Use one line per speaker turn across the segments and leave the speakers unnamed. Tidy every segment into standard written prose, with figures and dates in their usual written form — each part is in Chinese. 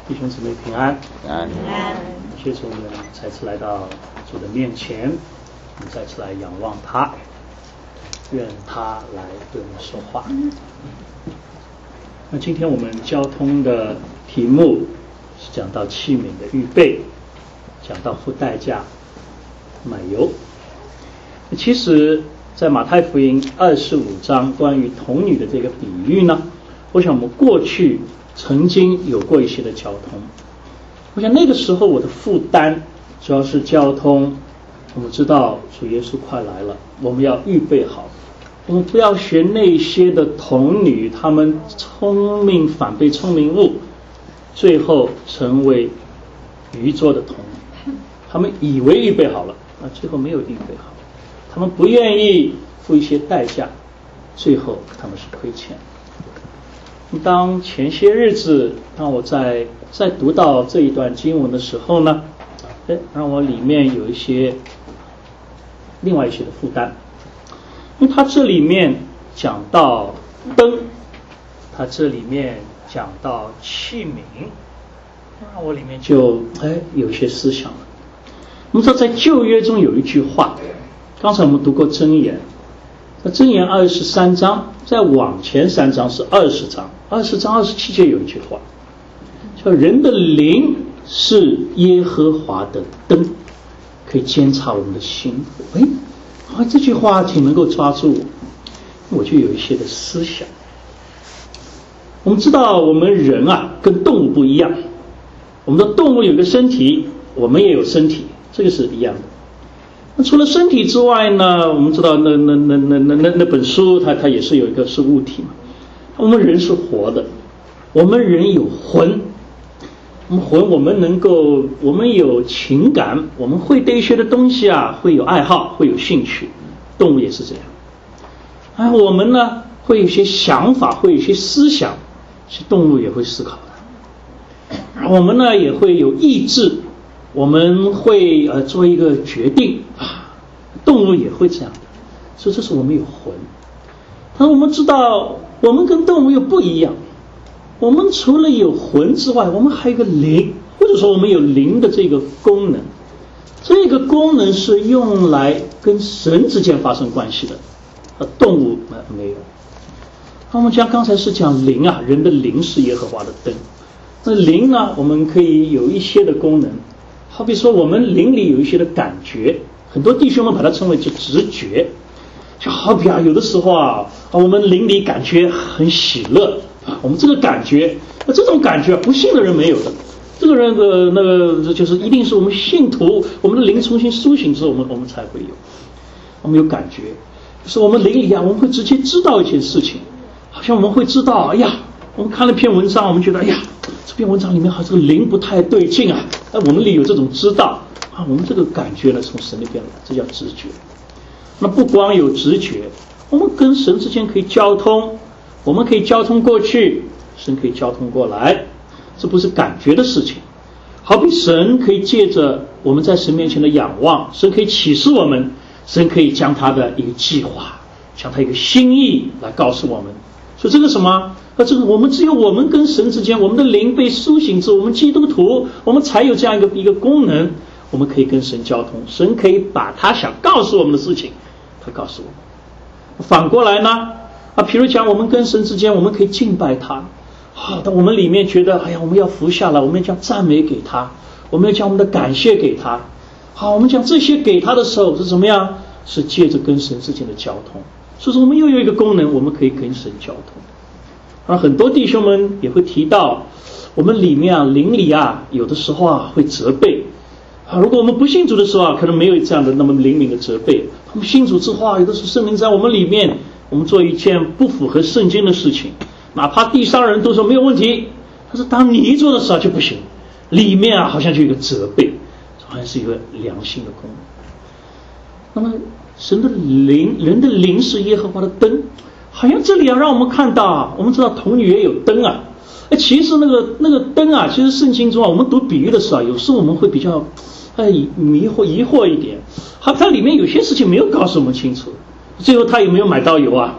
弟兄姊妹平安，
平安。
谢谢我们再次来到主的面前，我们再次来仰望他，愿他来对我们说话。那今天我们交通的题目是讲到器皿的预备，讲到付代价买油。其实在马太福音25章关于童女的这个比喻呢，我想我们过去曾经有过一些的交通。我想那个时候我的负担主要是交通，我们知道主耶稣快来了，我们要预备好，我们不要学那些的童女，他们聪明反被聪明误，最后成为愚拙的童女。他们以为预备好了，最后没有预备好，他们不愿意付一些代价，最后他们是亏欠。当前些日子，当我在读到这一段经文的时候呢，让我里面有一些另外一些的负担，因为它这里面讲到灯，它这里面讲到器皿，让我里面就有一些思想了。我们知道在旧约中有一句话，刚才我们读过箴言，那箴言23章，再往前3章是20章，20章27节有一句话，叫人的灵是耶和华的灯，可以监察我们的心。这句话挺能够抓住我就有一些的思想。我们知道我们人跟动物不一样，我们的动物有个身体，我们也有身体，这个是一样的。那除了身体之外呢，我们知道那本书它也是有一个是物体嘛。我们人是活的，我们人有魂，我们有情感，我们会对一些的东西会有爱好，会有兴趣。动物也是这样。我们呢会有一些想法，会有一些思想，其实动物也会思考的。我们呢也会有意志，我们会做一个决定，动物也会这样的，所以这是我们有魂。但我们知道我们跟动物又不一样，我们除了有魂之外，我们还有一个灵，或者说我们有灵的这个功能，这个功能是用来跟神之间发生关系的，动物没有。那我们刚才是讲灵人的灵是耶和华的灯。那灵呢，我们可以有一些的功能，好比说我们灵里有一些的感觉，很多弟兄们把它称为就直觉，就好比有的时候我们灵里感觉很喜乐，我们这个感觉，这种感觉不信的人没有的，这个人的那个就是一定是我们信徒，我们的灵重新苏醒之后，我们才会有，我们有感觉，就是我们灵里我们会直接知道一件事情，好像我们会知道，我们看了篇文章，我们觉得这篇文章里面好像这个灵不太对劲我们里有这种知道我们这个感觉呢从神那边来，这叫直觉。那不光有直觉，我们跟神之间可以交通，我们可以交通过去，神可以交通过来，这不是感觉的事情。好比神可以借着我们在神面前的仰望，神可以启示我们，神可以将他的一个计划，将他一个心意来告诉我们。所以这个什么？这个我们只有我们跟神之间，我们的灵被苏醒之后，我们基督徒，我们才有这样一个功能，我们可以跟神交通，神可以把他想告诉我们的事情，他告诉我们。反过来呢，比如讲我们跟神之间，我们可以敬拜他。当我们里面觉得，我们要服下来，我们要将赞美给他，我们要将我们的感谢给他。我们将这些给他的时候是怎么样？是借着跟神之间的交通。所以说我们又有一个功能，我们可以跟神交通。很多弟兄们也会提到，我们里面灵里有的时候会责备。如果我们不信主的时候可能没有这样的那么灵敏的责备。我们信主之后有的时候圣灵在我们里面，我们做一件不符合圣经的事情，哪怕第三人都说没有问题，但是当你做的时候就不行，里面好像就有一个责备，好像是一个良心的功能。那么神的灵，人的灵是耶和华的灯，好像这里让我们看到，我们知道童女也有灯其实那个灯其实圣经中我们读比喻的时候有时候我们会比较疑惑一点，它里面有些事情没有告诉我们清楚，最后他有没有买到油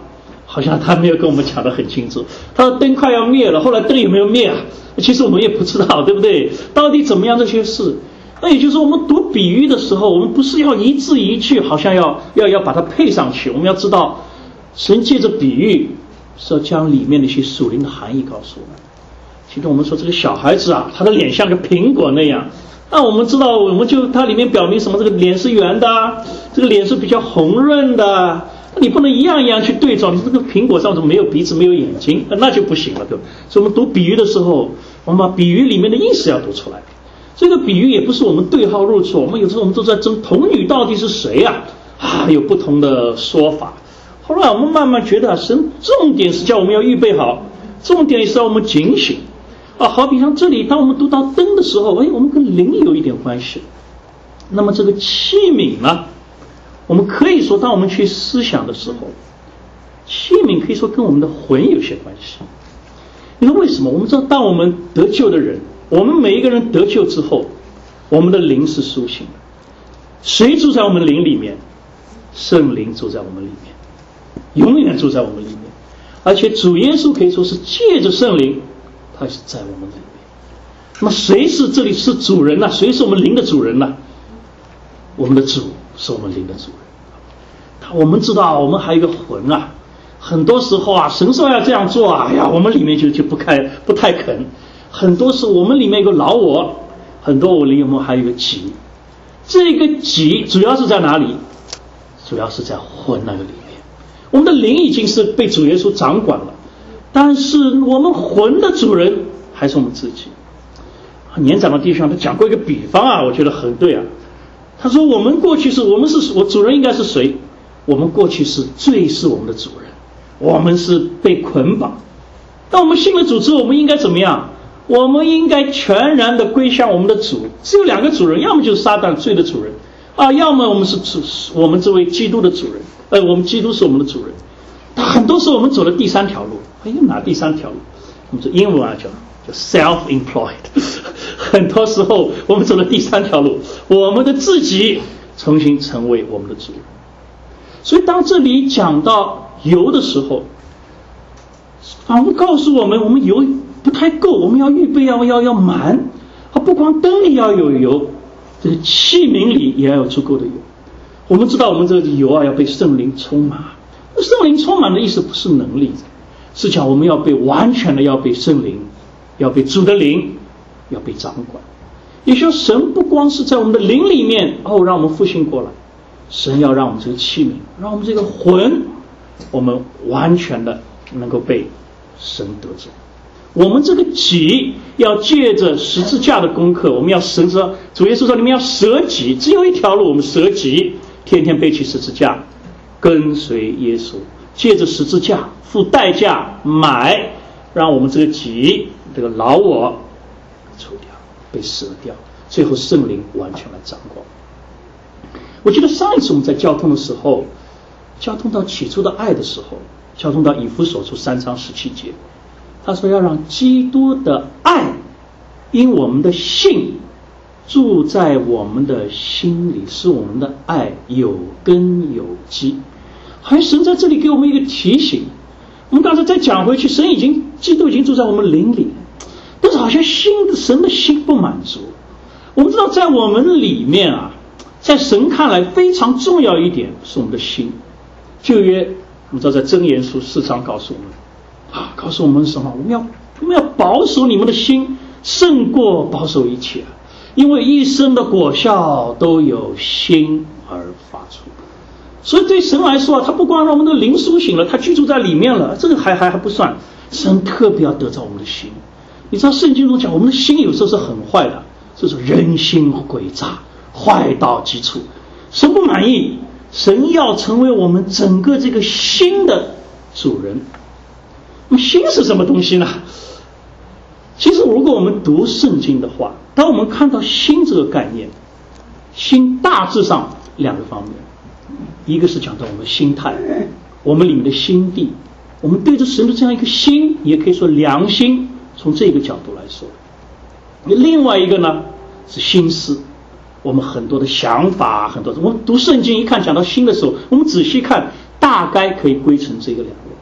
好像他没有跟我们讲得很清楚。他说灯快要灭了，后来灯有没有灭啊？其实我们也不知道，对不对？到底怎么样这些事？那也就是说，我们读比喻的时候，我们不是要一字一句，好像要把它配上去。我们要知道，神借着比喻是要将里面的一些属灵的含义告诉我们。其实我们说这个小孩子啊，他的脸像个苹果那样。那我们知道，我们就它里面表明什么？这个脸是圆的，这个脸是比较红润的。你不能一样一样去对照，你这个苹果上怎么没有鼻子没有眼睛，那就不行了，对吧？所以我们读比喻的时候，我们把比喻里面的意思要读出来。这个比喻也不是我们对号入座，我们有时候我们都在争童女到底是谁啊？有不同的说法。后来我们慢慢觉得，神重点是叫我们要预备好，重点是让我们警醒。好比像这里，当我们读到灯的时候，我们跟灵有一点关系。那么这个器皿呢？我们可以说，当我们去思想的时候，器皿可以说跟我们的魂有些关系。你说为什么？我们知道，当我们得救的人，我们每一个人得救之后，我们的灵是苏醒的。谁住在我们灵里面？圣灵住在我们里面，永远住在我们里面。而且主耶稣可以说是借着圣灵，他是在我们里面。那么谁是这里是主人呢？谁是我们灵的主人呢？我们的主是我们灵的主人。我们知道我们还有一个魂啊，很多时候啊，神说要这样做啊，我们里面就不太肯。很多时候我们里面有个老我，很多我里面还有一个己。这个己主要是在哪里？主要是在魂那个里面。我们的灵已经是被主耶稣掌管了，但是我们魂的主人还是我们自己。年长的弟兄他讲过一个比方啊，我觉得很对啊。他说我们过去我主人应该是谁？我们过去是罪是我们的主人，我们是被捆绑。当我们信了主之后，我们应该怎么样？我们应该全然的归向我们的主。只有两个主人，要么就是撒旦罪的主人要么我们是我们这位基督的主人，我们基督是我们的主人。很多时候我们走了第三条路，哪第三条路？我们说英文叫 self-employed。很多时候我们走了第三条路，我们的自己重新成为我们的主人。所以当这里讲到油的时候，仿佛告诉我们，我们油不太够，我们要预备要满。不光灯里要有油，这个器皿里也要有足够的油。我们知道我们这个油要被圣灵充满。圣灵充满的意思不是能力，是讲我们要被完全的要被圣灵，要被主的灵，要被掌管。也就是说，神不光是在我们的灵里面让我们复兴过来，神要让我们这个器皿，让我们这个魂，我们完全的能够被神得着。我们这个己要借着十字架的功课，我们要神说，主耶稣说你们要舍己，只有一条路，我们舍己，天天背起十字架，跟随耶稣，借着十字架付代价买，让我们这个己这个老我除掉，被舍掉，最后圣灵完全来掌管。我记得上一次我们在交通的时候，交通到起初的爱的时候，交通到以弗所书3章17节，他说要让基督的爱因我们的信住在我们的心里，使我们的爱有根有基。好像神在这里给我们一个提醒。我们刚才再讲回去，基督已经住在我们灵里，但是好像神的心不满足。我们知道在我们里面啊，在神看来非常重要一点是我们的心。旧约我们知道在箴言书4章告诉我们告诉我们什么？我们要保守你们的心胜过保守一切，因为一生的果效都有心而发出。所以对神来说他不光让我们的灵苏醒了，他居住在里面了，这个还不算，神特别要得着我们的心。你知道圣经中讲我们的心有时候是很坏的，就是人心诡诈，坏到极处。神不满意，神要成为我们整个这个心的主人。那么心是什么东西呢？其实如果我们读圣经的话，当我们看到心这个概念，心大致上两个方面，一个是讲到我们的心态，我们里面的心地，我们对着神的这样一个心，也可以说良心，从这个角度来说。另外一个呢是心思，我们很多的想法，我们读圣经一看讲到心的时候，我们仔细看大概可以归成这个两个。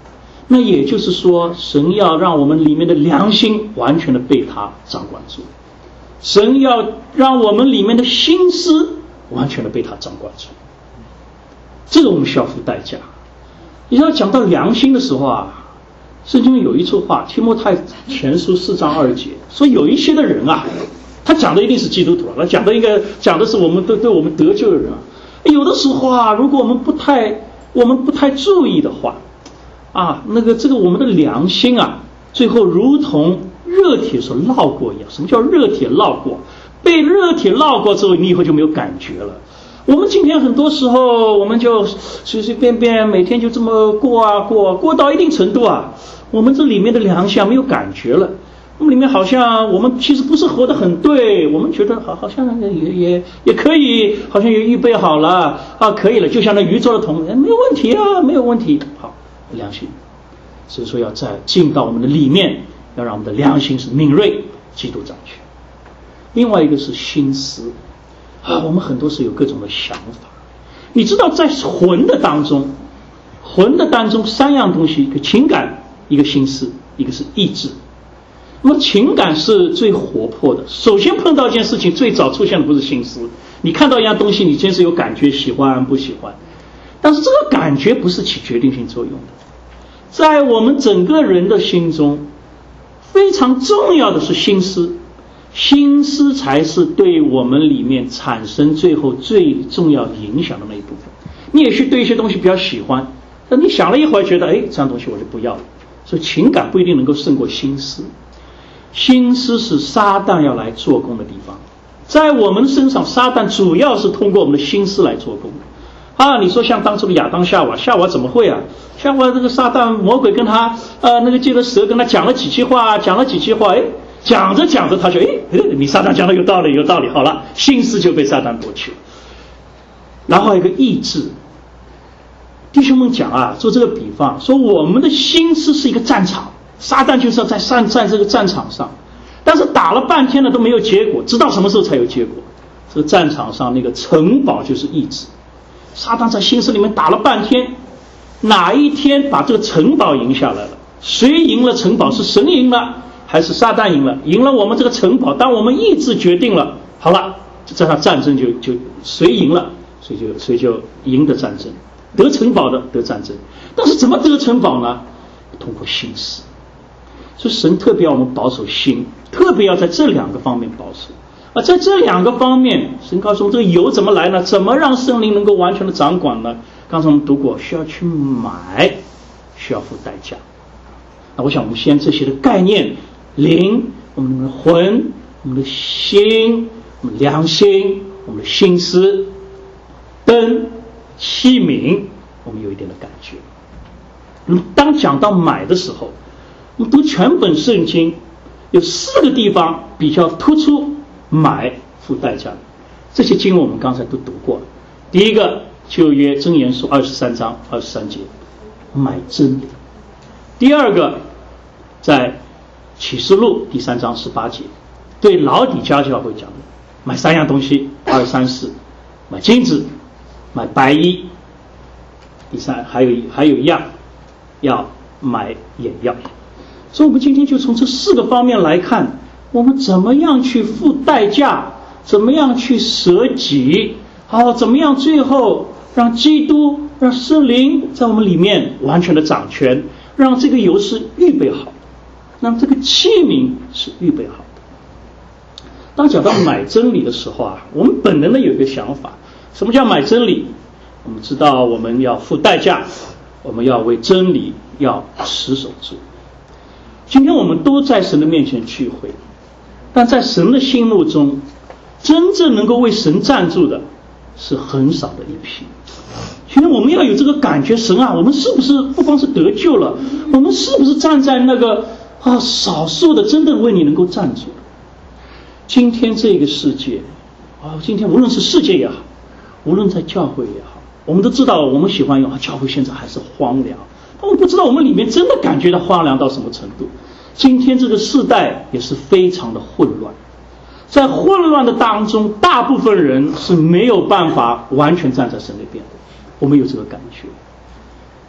那也就是说，神要让我们里面的良心完全的被他掌管住，神要让我们里面的心思完全的被他掌管住，这个我们需要付代价。你要讲到良心的时候啊，圣经有一处话，提摩太前书4章2节说，有一些的人啊，他讲的一定是基督徒，他讲的是我们对我们得救的人啊。有的时候啊，如果我们不太注意的话啊，这个我们的良心啊，最后如同热铁所烙过一样。什么叫热铁烙过？被热铁烙过之后，你以后就没有感觉了。我们今天很多时候，我们就随随便便每天就这么过到一定程度啊，我们这里面的良心没有感觉了。我们里面好像我们其实不是活得很对，我们觉得好像也可以，好像也预备好了啊，可以了，就像那鱼做的桶，没有问题啊，没有问题。好，良心，所以说要再进到我们的里面，要让我们的良心是敏锐，基督掌权。另外一个是心思啊，我们很多时有各种的想法。你知道，在魂的当中3样东西：一个情感，一个心思，一个是意志。那么情感是最活泼的，首先碰到一件事情，最早出现的不是心思。你看到一样东西，你先是有感觉，喜欢不喜欢，但是这个感觉不是起决定性作用的。在我们整个人的心中，非常重要的是心思，心思才是对我们里面产生最后最重要影响的那一部分。你也许对一些东西比较喜欢，但你想了一会儿觉得，这样东西我就不要了。所以情感不一定能够胜过心思。心思是撒旦要来做工的地方，在我们身上，撒旦主要是通过我们的心思来做工啊。你说像当初的亚当夏娃怎么会啊？夏娃这个撒旦魔鬼跟他借着蛇跟他讲了几句话，讲着他就你撒旦讲的有道理，好了，心思就被撒旦夺去了。然后还有一个意志，弟兄们讲啊，做这个比方说，我们的心思是一个战场。撒旦就是要在这个战场上，但是打了半天了都没有结果，直到什么时候才有结果？这个战场上那个城堡就是意志。撒旦在心思里面打了半天，哪一天把这个城堡赢下来了？谁赢了城堡？是神赢了还是撒旦赢了？赢了我们这个城堡，当我们意志决定了，好了，这场战争就谁赢了，谁就赢得战争，得城堡的得战争。但是怎么得城堡呢？通过心思。所以神特别要我们保守心，特别要在这2个方面保守。而在这2个方面，神告诉我们这个油怎么来呢？怎么让圣灵能够完全的掌管呢？刚才我们读过，需要去买，需要付代价。那我想我们先这些的概念，灵、我们的魂、我们的心、我们的良心、我们的心思、灯、器皿，我们有一点的感觉。那么当讲到买的时候，我们读全本圣经有4个地方比较突出买付代价的，这些经文我们刚才都读过。第一个，旧约箴言书23章23节，买真理。第二个，在启示录第3章18节，对老底嘉教会讲的，买3样东西，2、3、4，买金子，买白衣。第3还有一样，要买眼药。所以我们今天就从这4个方面来看，我们怎么样去付代价，怎么样去舍己，怎么样最后让基督、让圣灵在我们里面完全的掌权，让这个油是预备好，让这个器皿是预备好的。当讲到买真理的时候啊，我们本能的有一个想法，什么叫买真理？我们知道我们要付代价，我们要为真理要持守住。今天我们都在神的面前聚会，但在神的心目中，真正能够为神站住的是很少的一批。今天我们要有这个感觉，神啊，我们是不是不光是得救了，我们是不是站在那个少数的真正为你能够站住？今天这个世界今天无论是世界也好，无论在教会也好，我们都知道我们喜欢用教会现在还是荒凉，我们不知道我们里面真的感觉到荒凉到什么程度。今天这个世代也是非常的混乱，在混乱的当中，大部分人是没有办法完全站在神那边的，我们有这个感觉。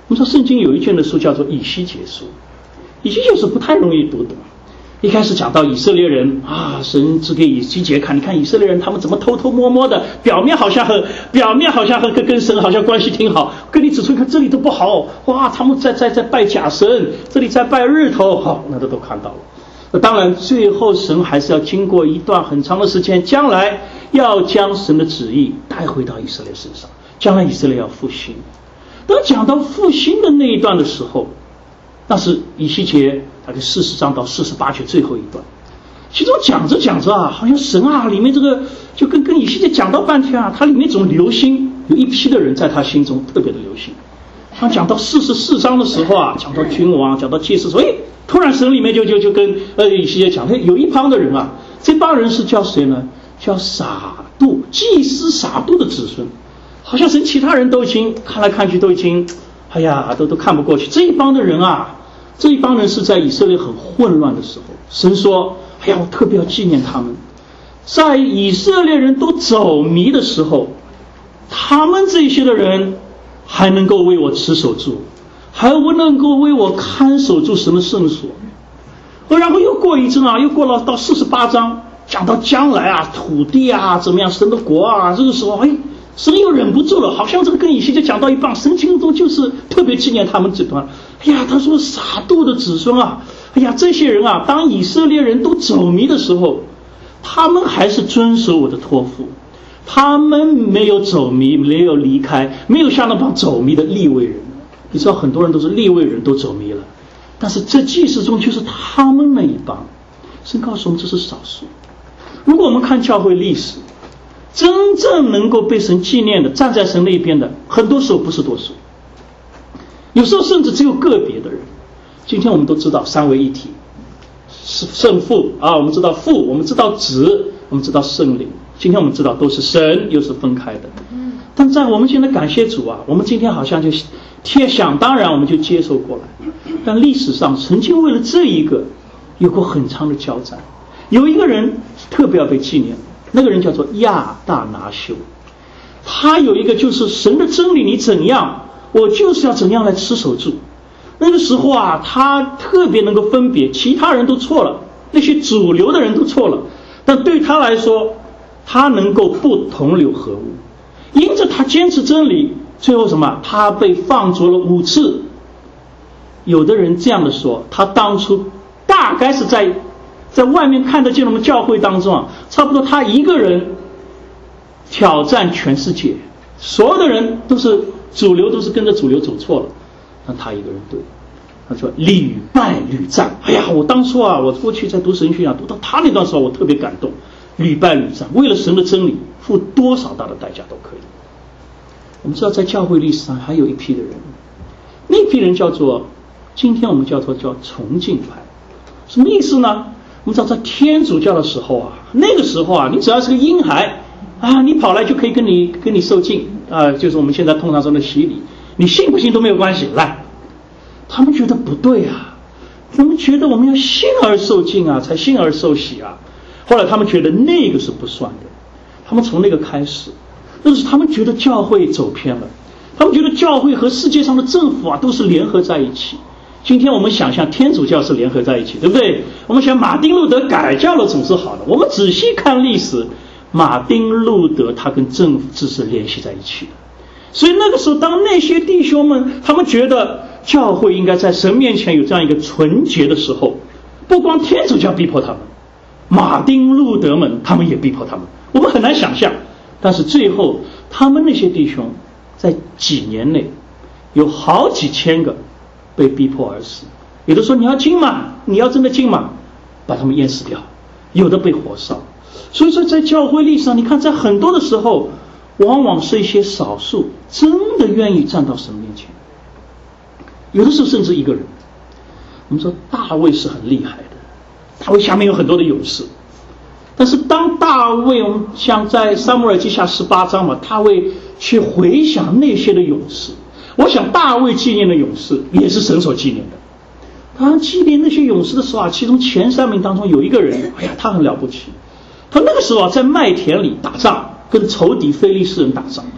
我们说圣经有一卷的书叫做以西结书，以西结书不太容易读懂。一开始讲到以色列人啊，神指给以西结看，你看以色列人他们怎么偷偷摸摸的，表面好像跟神好像关系挺好，跟你指出看这里都不好，哇，他们在拜假神，这里在拜日头，好，那都看到了。那当然最后神还是要经过一段很长的时间，将来要将神的旨意带回到以色列身上，将来以色列要复兴。当讲到复兴的那一段的时候，那是以西结大概40章到48节最后一段，其中讲着讲着啊，好像神啊里面这个就跟以西结讲到半天啊，他里面总留心，有一批的人在他心中特别的留心。他讲到44章的时候啊，讲到君王，讲到祭司，所以突然神里面就跟以西结讲，有一帮的人啊，这帮人是叫谁呢？叫撒杜，祭司撒杜的子孙。好像神其他人都已经看来看去都已经，哎呀，都看不过去。这一帮的人啊，这一帮人是在以色列很混乱的时候，神说，哎呀，我特别要纪念他们。在以色列人都走迷的时候，他们这些的人还能够为我持守住，还能够为我看守住神的圣所。然后又过一阵啊，又过了到48章，讲到将来啊，土地啊怎么样，神的国啊，这个时候神又忍不住了，好像这个跟以西结讲到一半，神经中就是特别纪念他们这段。哎呀，他说撒杜的子孙啊，哎呀，这些人啊，当以色列人都走迷的时候，他们还是遵守我的托付，他们没有走迷，没有离开，没有像那帮走迷的利未人。你知道很多人都是利未人都走迷了，但是这祭司中就是他们那一帮。神告诉我们这是少数。如果我们看教会历史，真正能够被神纪念的，站在神那一边的，很多时候不是多数，有时候甚至只有个别的人。今天我们都知道三位一体，圣父啊，我们知道父，我们知道子，我们知道圣灵。今天我们知道都是神，又是分开的。但在我们现在感谢主啊，我们今天好像就想当然我们就接受过来。但历史上曾经为了这一个有过很长的交战，有一个人特别要被纪念。那个人叫做亚大拿修，他有一个就是神的真理你怎样，我就是要怎样来持守住。那个时候啊，他特别能够分别，其他人都错了，那些主流的人都错了，但对他来说，他能够不同流合污。因着他坚持真理，最后什么？他被放逐了5次。有的人这样的说，他当初大概是在外面看得见我们教会当中啊，差不多他一个人挑战全世界，所有的人都是主流，都是跟着主流走错了，但他一个人对。他说屡败屡战。哎呀，我当初啊，我过去在读神学啊，读到他那段时候，我特别感动。屡败屡战，为了神的真理，付多少大的代价都可以。我们知道，在教会历史上还有一批的人，那批人叫做今天我们叫崇敬派。什么意思呢？我们知道在天主教的时候啊，那个时候啊，你只要是个婴孩啊，你跑来就可以跟你受敬啊，就是我们现在通常说的洗礼，你信不信都没有关系。来，他们觉得不对啊，他们觉得我们要信而受敬啊，才信而受洗啊。后来他们觉得那个是不算的，他们从那个开始，那是他们觉得教会走偏了，他们觉得教会和世界上的政府啊都是联合在一起。今天我们想象天主教是联合在一起，对不对？我们想马丁路德改教了总是好的。我们仔细看历史，马丁路德他跟政府制是联系在一起的。所以那个时候，当那些弟兄们他们觉得教会应该在神面前有这样一个纯洁的时候，不光天主教逼迫他们，马丁路德们他们也逼迫他们。我们很难想象，但是最后他们那些弟兄在几年内有好几千个被逼迫而死。有的说你要进嘛，你要真的进嘛，把他们淹死掉，有的被火烧。所以说在教会历史上，你看在很多的时候，往往是一些少数真的愿意站到神面前，有的时候甚至一个人。我们说大卫是很厉害的，大卫下面有很多的勇士，但是当大卫，我们像在撒母耳记下18章嘛，大卫去回想那些的勇士，我想大卫纪念的勇士也是神所纪念的。他纪念那些勇士的时候啊，其中前3名当中有一个人，哎呀，他很了不起。他那个时候啊，在麦田里打仗，跟仇敌非利士人打仗。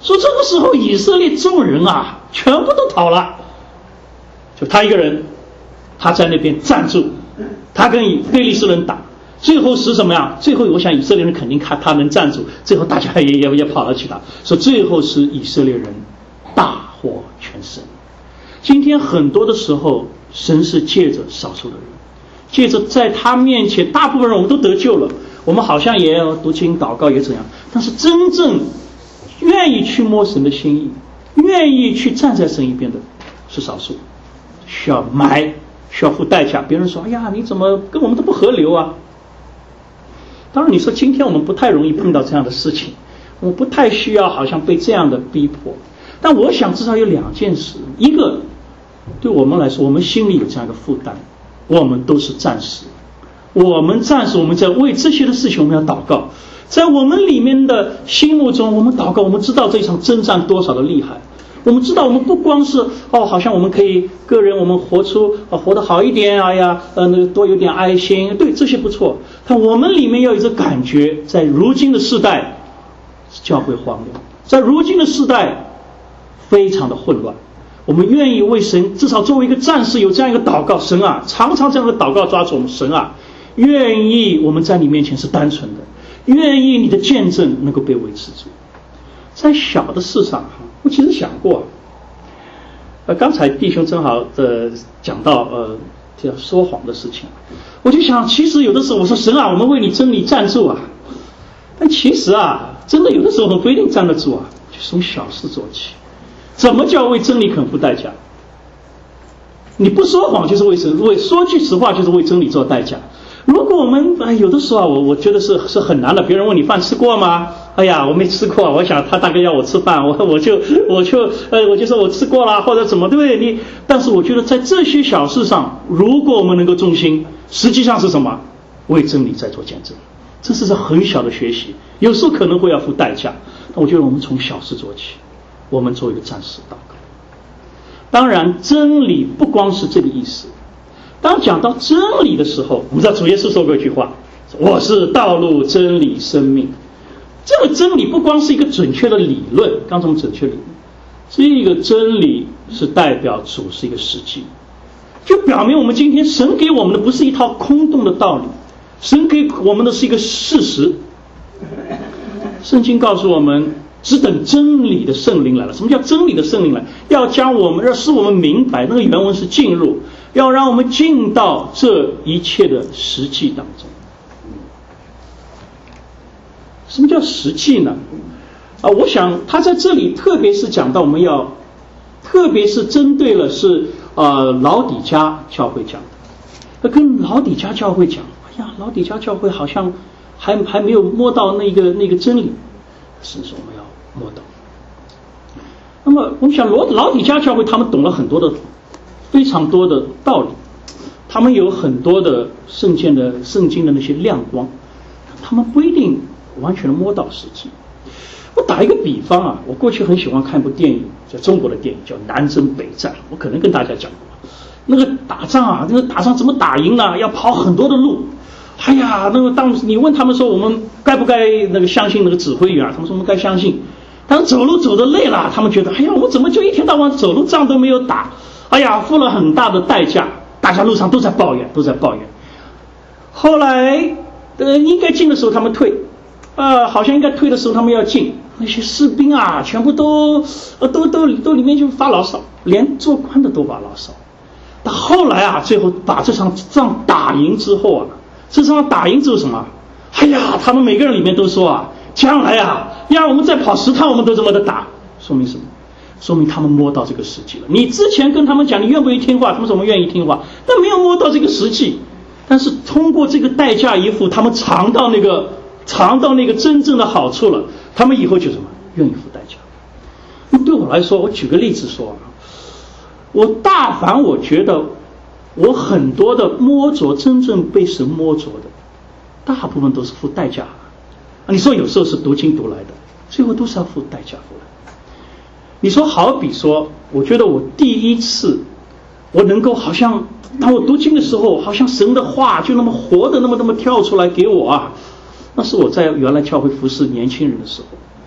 说这个时候以色列众人啊，全部都逃了，就他一个人，他在那边站住，他跟非利士人打，最后是什么样？最后我想以色列人肯定看他能站住，最后大家也跑了去打，说最后是以色列人大获全胜。今天很多的时候，神是借着少数的人，借着在他面前，大部分人我们都得救了，我们好像也要读经祷告也怎样，但是真正愿意去摸神的心意，愿意去站在神一边的是少数，需要付代价。别人说：“哎呀，你怎么跟我们都不合流啊？”当然，你说今天我们不太容易碰到这样的事情，我们不太需要好像被这样的逼迫。但我想至少有2件事，一个对我们来说，我们心里有这样一个负担，我们都是战士，我们在为这些的事情我们要祷告，在我们里面的心目中，我们祷告，我们知道这场征战多少的厉害，我们知道我们不光是好像我们可以个人我们活得好一点，多有点爱心，对，这些不错，但我们里面要有这感觉，在如今的世代教会荒凉，在如今的世代非常的混乱，我们愿意为神，至少作为一个战士有这样一个祷告，神啊，常常这样的祷告抓住我们，神啊，愿意我们在你面前是单纯的，愿意你的见证能够被维持住。在小的事上，我其实想过，刚才弟兄正好讲到叫说谎的事情，我就想，其实有的时候我说神啊，我们为你真理站住啊，但其实啊，真的有的时候我们不一定站得住啊，就从小事做起。怎么叫为真理肯付代价？你不说谎就是为说句实话就是为真理做代价。如果我们有的时候我觉得是很难的，别人问你饭吃过吗？哎呀，我没吃过，我想他大概要我吃饭，我就说我吃过了，或者怎么，对不对？但是我觉得在这些小事上，如果我们能够重心，实际上是什么？为真理在做见证，这是很小的学习，有时候可能会要付代价，但我觉得我们从小事做起，我们做一个战士祷告。当然真理不光是这个意思，当讲到真理的时候，我们知道主耶稣说过一句话，我是道路真理生命。这个真理不光是一个准确的理论，刚才我们准确理论，这个真理是代表主是一个实际，就表明我们今天神给我们的不是一套空洞的道理，神给我们的是一个事实。圣经告诉我们，只等真理的圣灵来了。什么叫真理的圣灵来？要使我们明白，那个原文是进入，要让我们进到这一切的实际当中。什么叫实际呢？我想他在这里特别是讲到我们要，特别是针对了是老底嘉教会讲的，跟老底嘉教会讲，哎呀，老底嘉教会好像还没有摸到那个真理，是说我们要摸到。那么我们想老底嘉教会他们懂了非常多的道理，他们有很多的圣经的那些亮光，他们不一定完全的摸到实际。我打一个比方啊，我过去很喜欢看一部电影，叫中国的电影，叫《南征北战》，我可能跟大家讲过。那个打仗怎么打赢呢？要跑很多的路。哎呀，当你问他们说我们该不该相信那个指挥员，他们说我们该相信。但是走路走得累了，他们觉得哎呀，我怎么就一天到晚走路仗都没有打？哎呀，付了很大的代价，大家路上都在抱怨。后来应该进的时候他们退，好像应该退的时候他们要进。那些士兵啊，全部都里面就发牢骚，连做官的都发牢骚。但后来啊，最后把这场仗打赢之后什么？哎呀，他们每个人里面都说啊，将来啊，让我们再跑10趟，我们都这么的打。说明什么？说明他们摸到这个实际了。你之前跟他们讲你愿不愿意听话，他们说我们愿意听话，但没有摸到这个实际。但是通过这个代价一付，他们尝到那个真正的好处了，他们以后就什么？愿意付代价。那对我来说，我举个例子说，我觉得我很多的摸着真正被神摸着的，大部分都是付代价。你说有时候是读经读来的，最后都是要付代价回来。你说好比说，我觉得我第一次我能够好像当我读经的时候，好像神的话就那么活的那么跳出来给我啊，那是我在原来教会服侍年轻人的时候。那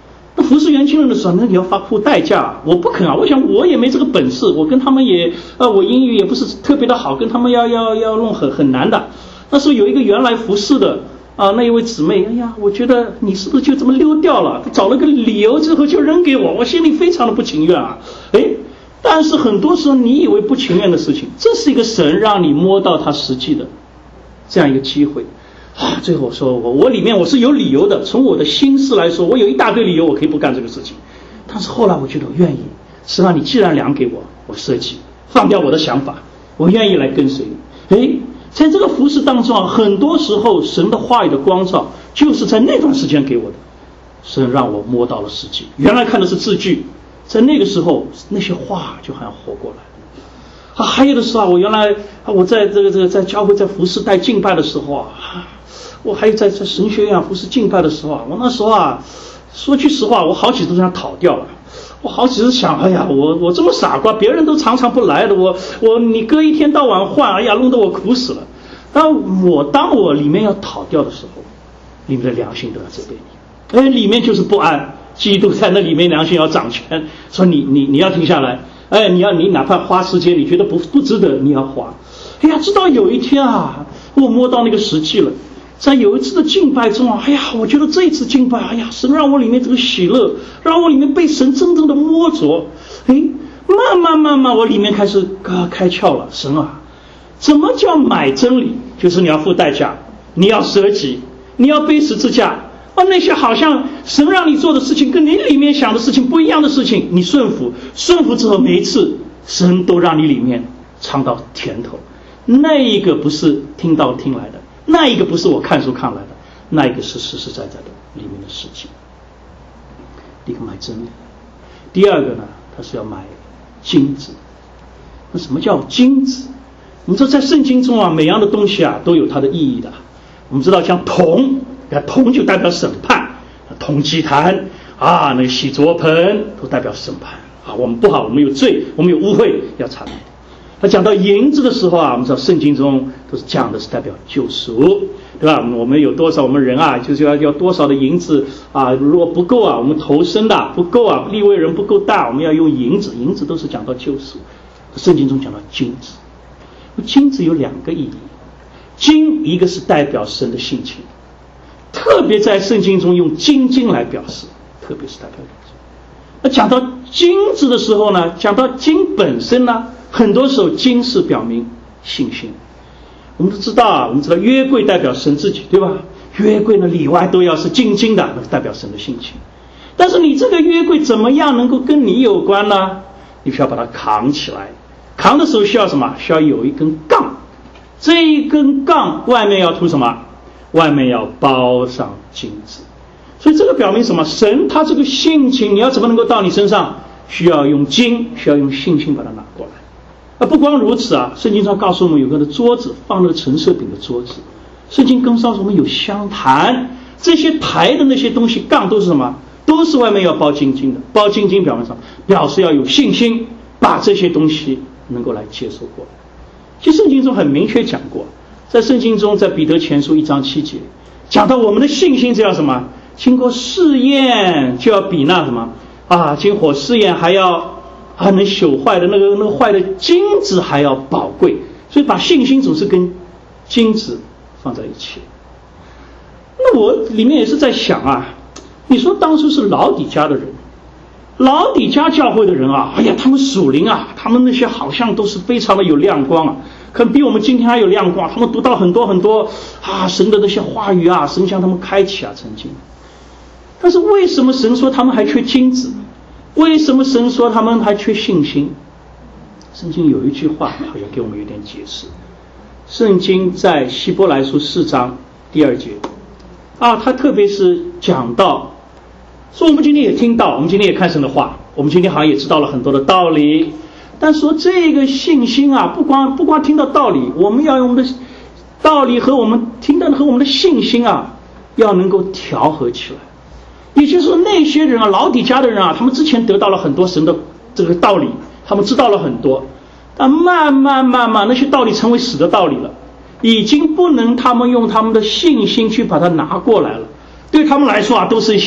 服侍年轻人的时候，那你要付代价，我不肯啊，我想我也没这个本事，我跟他们也我英语也不是特别的好，跟他们要弄很难的。那时候有一个原来服侍的那一位姊妹，哎呀，我觉得你是不是就这么溜掉了？找了个理由之后就扔给我，我心里非常的不情愿啊。但是很多时候你以为不情愿的事情，这是一个神让你摸到他实际的这样一个机会最后我说我里面我是有理由的，从我的心思来说，我有一大堆理由我可以不干这个事情，但是后来我觉得我愿意，是让你既然量给我，我舍己，放掉我的想法，我愿意来跟随你。在这个服事当中很多时候神的话语的光照就是在那段时间给我的，神让我摸到了实际，原来看的是字句，在那个时候那些话就好像活过来了还有的时候我原来我在在教会在服事带敬拜的时候我还有在神学院服事敬拜的时候我那时候说句实话，我好几次想逃掉了，我好几次想，哎呀，我这么傻瓜，别人都常常不来的，你隔一天到晚换，哎呀，弄得我苦死了。当我里面要逃掉的时候，里面的良心都要责备你，里面就是不安，基督在那里面良心要掌权，说你要停下来，你哪怕花时间，你觉得不值得，你要花。哎呀，直到有一天我摸到那个实际了。在有一次的敬拜中我觉得这一次敬拜神让我里面这个喜乐，让我里面被神真正的摸着，慢慢我里面开始开窍了。神怎么叫买真理？就是你要付代价，你要舍己，你要背十字架那些好像神让你做的事情跟你里面想的事情不一样的事情，你顺服之后，每一次神都让你里面尝到甜头。那一个不是听来的，那一个不是我看书看来的，那一个是实实在在的里面的事情。第一个买真理，第二个呢，他是要买金子。那什么叫金子？我们说在圣经中每样的东西都有它的意义的。我们知道像铜就代表审判，铜祭坛那个洗濯盆都代表审判我们不好，我们有罪，我们有污秽要查明。他讲到银子的时候我们知道圣经中都是讲的是代表救赎，对吧？我们有多少，我们人就是要多少的银子如果不够我们投生的不够利未人不够大，我们要用银子都是讲到救赎。圣经中讲到金子，金子有两个意义，金一个是代表神的性情，特别在圣经中用金来表示，特别是代表神。那讲到金子的时候呢，讲到金本身呢，很多时候金是表明信心。我们都知道我们知道约柜代表神自己，对吧？约柜呢里外都要是金的，那代表神的性情。但是你这个约柜怎么样能够跟你有关呢？你需要把它扛起来，扛的时候需要什么？需要有一根杠，这一根杠外面要涂什么？外面要包上金子。所以这个表明什么？神他这个性情你要怎么能够到你身上？需要用金，需要用信心把它拿过来。不光如此圣经上告诉我们有个的桌子，放那个陈设饼的桌子。圣经更告诉我们有香坛，这些台的那些东西杠都是什么？都是外面要包金的。包金表面上表示要有信心，把这些东西能够来接受过来。其实圣经中很明确讲过，在圣经中在彼得前书1章7节讲到我们的信心是要什么？经过试验就要比那什么经火试验还要能朽坏的那个坏的金子还要宝贵，所以把信心总是跟金子放在一起。那我里面也是在想你说当初是老底嘉的人，老底嘉教会的人他们属灵他们那些好像都是非常的有亮光可能比我们今天还有亮光，他们读到很多很多神的那些话语神向他们开启曾经。但是为什么神说他们还缺金子？为什么神说他们还缺信心？圣经有一句话好像给我们有点解释。圣经在希伯来书4章第2节他特别是讲到说，我们今天也听到，我们今天也看神的话，我们今天好像也知道了很多的道理，但说这个信心不光听到道理，我们要用我们的道理和我们听到的和我们的信心要能够调和起来。也就是说那些人老底嘉的人他们之前得到了很多神的这个道理，他们知道了很多，但慢慢那些道理成为死的道理了，已经不能他们用他们的信心去把它拿过来了。对他们来说都是一些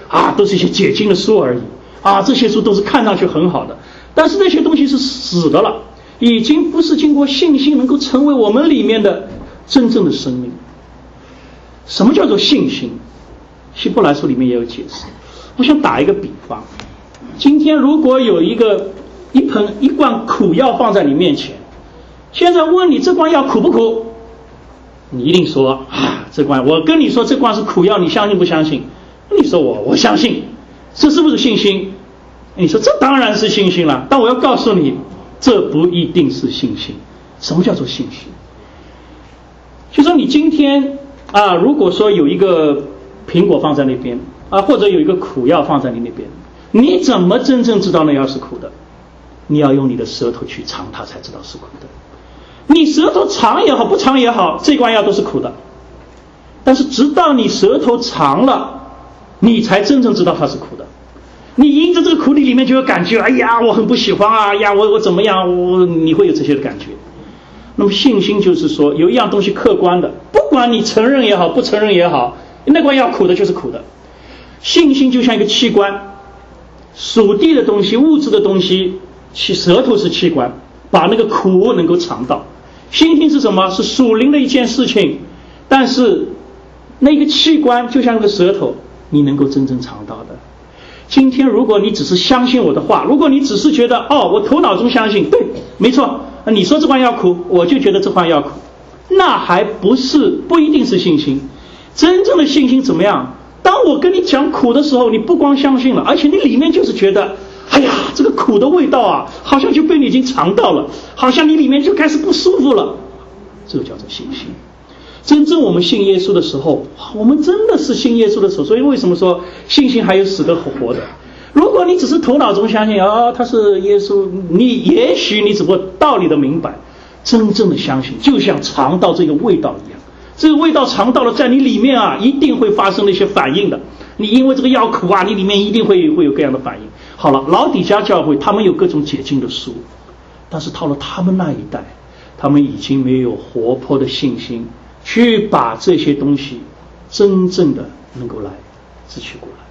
都是一些解经的书而已这些书都是看上去很好的，但是那些东西是死的了，已经不是经过信心能够成为我们里面的真正的生命。什么叫做信心？希伯来书里面也有解释。我想打一个比方，今天如果有一罐苦药放在你面前，现在问你这罐药苦不苦，你一定说这罐，我跟你说这罐是苦药，你相信不相信？你说我相信，这是不是信心？你说这当然是信心了，但我要告诉你，这不一定是信心。什么叫做信心？就说你今天如果说有一个苹果放在那边或者有一个苦药放在你那边，你怎么真正知道那药是苦的？你要用你的舌头去尝它才知道是苦的。你舌头尝也好不尝也好，这罐药都是苦的，但是直到你舌头尝了，你才真正知道它是苦的。你迎着这个苦里面就有感觉，哎呀我很不喜欢我怎么样，你会有这些的感觉。那么信心就是说有一样东西客观的，不管你承认也好不承认也好，那罐药苦的就是苦的。信心就像一个器官，属地的东西物质的东西，舌头是器官，把那个苦能够尝到。信心是什么？是属灵的一件事情，但是那个器官就像那个舌头，你能够真正尝到的。今天如果你只是相信我的话，如果你只是觉得我头脑中相信，对，没错，你说这罐药苦，我就觉得这罐药苦，那还不一定是信心。真正的信心怎么样？当我跟你讲苦的时候，你不光相信了，而且你里面就是觉得这个苦的味道好像就被你已经尝到了，好像你里面就开始不舒服了，这个叫做信心。真正我们信耶稣的时候，我们真的是信耶稣的时候，所以为什么说信心还有死的和活的？如果你只是头脑中相信他是耶稣，也许你只不过道理的明白，真正的相信就像尝到这个味道一样，这个味道尝到了，在你里面一定会发生那些反应的。你因为这个药苦你里面一定会有各样的反应。好了，老底嘉教会他们有各种解经的书，但是到了他们那一代，他们已经没有活泼的信心去把这些东西真正的能够来支取过来。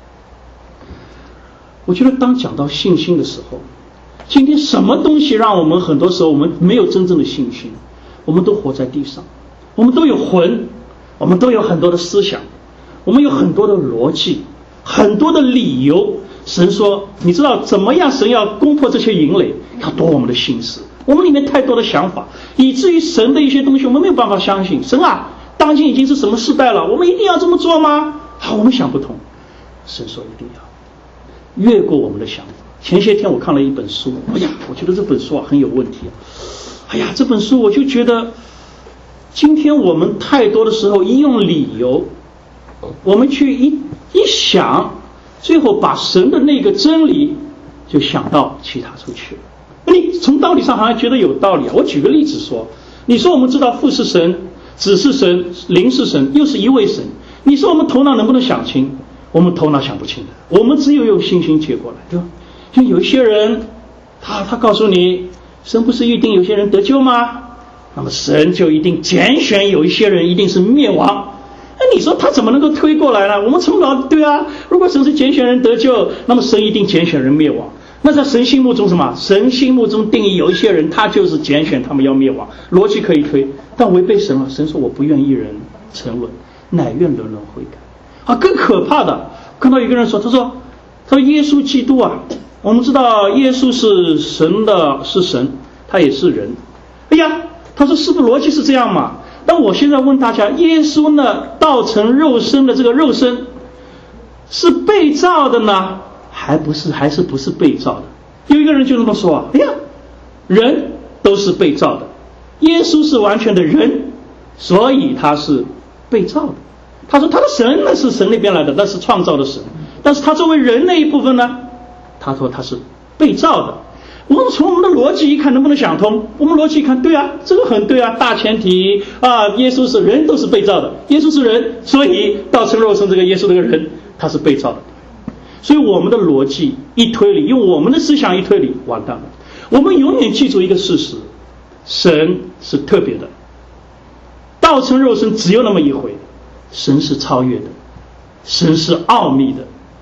我觉得当讲到信心的时候，今天什么东西让我们很多时候我们没有真正的信心？我们都活在地上，我们都有魂，我们都有很多的思想，我们有很多的逻辑，很多的理由。神说你知道怎么样神要攻破这些营垒，要夺我们的心思。我们里面太多的想法，以至于神的一些东西我们没有办法相信。神当今已经是什么时代了，我们一定要这么做吗？我们想不通。神说一定要越过我们的想法。前些天我看了一本书，我觉得这本书很有问题。这本书我就觉得今天我们太多的时候一用理由，我们去一想，最后把神的那个真理就想到其他处去了。你从道理上好像觉得有道理我举个例子说，你说我们知道父是神，子是神，灵是神，又是一位神，你说我们头脑能不能想清？我们头脑想不清的，我们只有用信心接过来，对吧？就有一些人他告诉你神不是预定有些人得救吗？那么神就一定拣选有一些人一定是灭亡。你说他怎么能够推过来呢？我们从老对如果神是拣选人得救，那么神一定拣选人灭亡。那在神心目中什么？神心目中定义有一些人他就是拣选他们要灭亡，逻辑可以推，但违背神了。神说我不愿一人沉沦，乃愿人人悔改。更可怕的，看到一个人说，他说耶稣基督我们知道耶稣是神是神，他也是人。他说是不是逻辑是这样嘛？但我现在问大家，耶稣呢道成肉身的这个肉身是被造的呢，还是不是被造的？有一个人就这么说人都是被造的，耶稣是完全的人，所以他是被造的。他说他的神呢是神那边来的，那是创造的神，但是他作为人那一部分呢，他说他是被造的。我们从我们的逻辑一看能不能想通？我们逻辑一看，对这个很对大前提耶稣是人都是被造的，耶稣是人，所以道成肉身这个耶稣这个人他是被造的。所以我们的逻辑一推理，用我们的思想一推理，完蛋了。我们永远记住一个事实，神是特别的，道成肉身只有那么一回，神是超越的，神是奥秘的，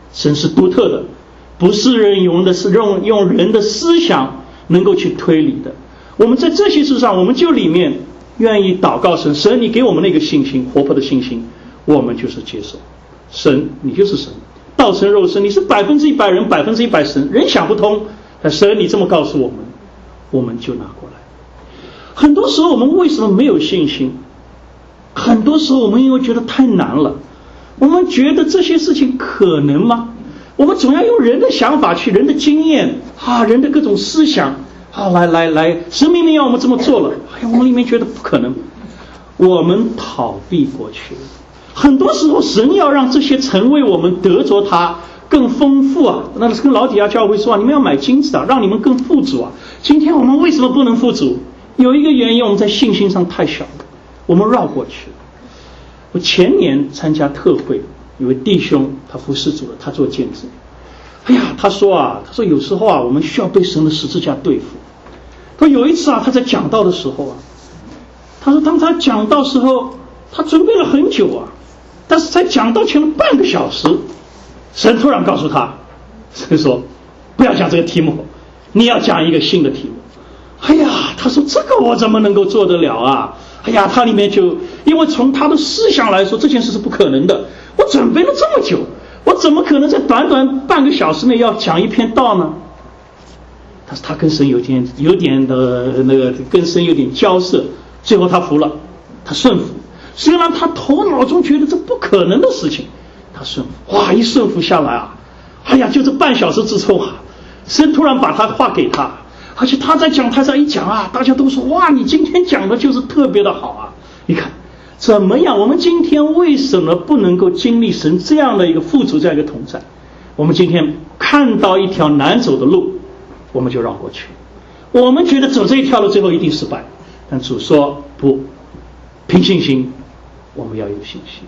神是独特的，不是人用人的思想能够去推理的。我们在这些事上，我们就里面愿意祷告神，神你给我们那个信心，活泼的信心，我们就是接受。神你就是神，道成肉身，你是100%人100%神，人想不通，但神你这么告诉我们，我们就拿过来。很多时候我们为什么没有信心？很多时候我们因为觉得太难了，我们觉得这些事情可能吗？我们总要用人的想法去，人的经验人的各种思想来，神明明要我们这么做了，我们里面觉得不可能，我们逃避过去了。很多时候神要让这些成为我们得着它更丰富那是跟老底嘉教会说你们要买金子让你们更富足今天我们为什么不能富足？有一个原因，我们在信心上太小了，我们绕过去了。我前年参加特会，有位弟兄他服侍主了，他做见证。他说有时候我们需要被神的十字架对付。他说有一次他在讲道的时候他说当他讲道时候，他准备了很久但是才讲道前了半个小时，神突然告诉他，神说不要讲这个题目，你要讲一个新的题目。他说这个我怎么能够做得了他里面就因为从他的思想来说，这件事是不可能的。我准备了这么久，我怎么可能在短短半个小时内要讲一篇道呢？但是他跟神有点的那个跟神有点交涉，最后他服了，他顺服。虽然他头脑中觉得这不可能的事情，他顺服。一顺服下来就这半小时之后神突然把他话给他，而且他在讲台上一讲大家都说你今天讲的就是特别的好你看怎么样？我们今天为什么不能够经历神这样的一个富足，这样一个同在？我们今天看到一条难走的路，我们就绕过去。我们觉得走这一条路最后一定失败，但主说不，凭信心，我们要有信心。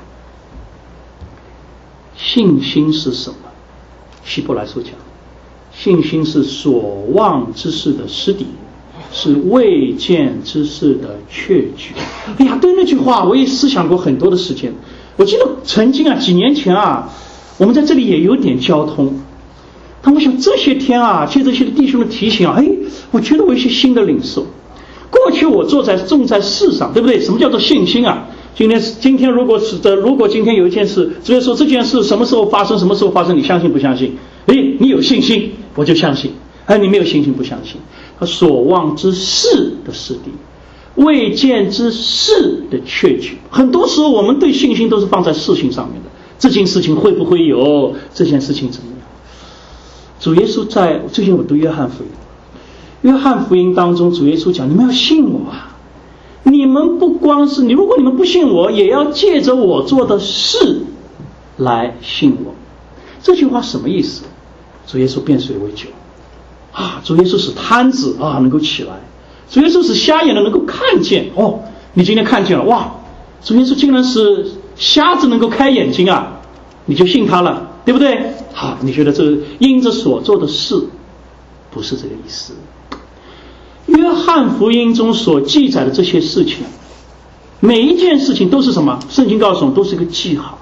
信心是什么？希伯来书讲，信心是所望之事的实底，是未见之事的确据。对那句话我也思想过很多的时间。我记得曾经几年前我们在这里也有点交通，但我想这些天借着这些弟兄的提醒我觉得我有一些新的领受。过去我种在世上，对不对？什么叫做信心今天如果今天有一件事，主耶稣说这件事什么时候发生，你相信不相信？你有信心我就相信，你没有信心不相信。他所望之事的实底，未见之事的确据。很多时候我们对信心都是放在事情上面的，这件事情会不会有，这件事情怎么样。主耶稣最近我读约翰福音当中，主耶稣讲你们要信我你们不光是如果你们不信我，也要借着我做的事来信我。这句话什么意思？主耶稣变水为酒主耶稣使瘫子能够起来，主耶稣使瞎眼的能够看见你今天看见了主耶稣竟然使瞎子能够开眼睛你就信他了，对不对？你觉得这因着所做的事不是这个意思。约翰福音中所记载的这些事情，每一件事情都是什么？圣经告诉我们都是一个记号。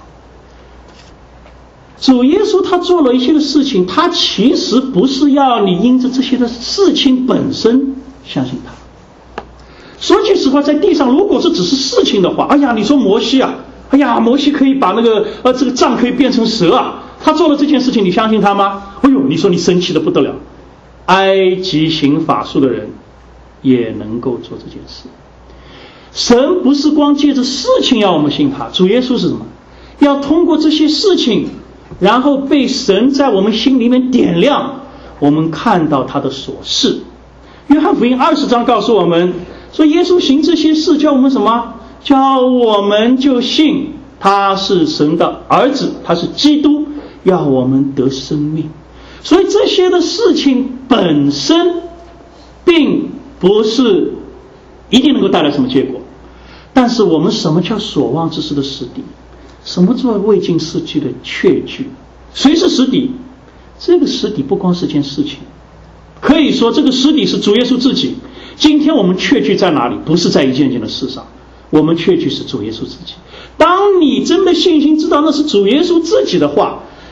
主耶稣他做了一些的事情，他其实不是要你因着这些的事情本身相信他。说句实话，在地上如果这只是事情的话，你说摩西摩西可以把这个杖可以变成蛇他做了这件事情，你相信他吗？你说你生气的不得了。埃及行法术的人也能够做这件事。神不是光借着事情要我们信他，主耶稣是什么？要通过这些事情，然后被神在我们心里面点亮，我们看到他的所事。约翰福音20章告诉我们说，耶稣行这些事叫我们什么？叫我们就信他是神的儿子，他是基督，要我们得生命。所以这些的事情本身并不是一定能够带来什么结果，但是我们什么叫所望之事的实底？什么叫未经事迹的确据？谁是实底？这个实底不光是件事情，可以说这个实底是主耶稣自己。今天我们确据在哪里？不是在一件件的事上，我们确据是主耶稣自己。当你真的信心知道那是主耶稣自己的话，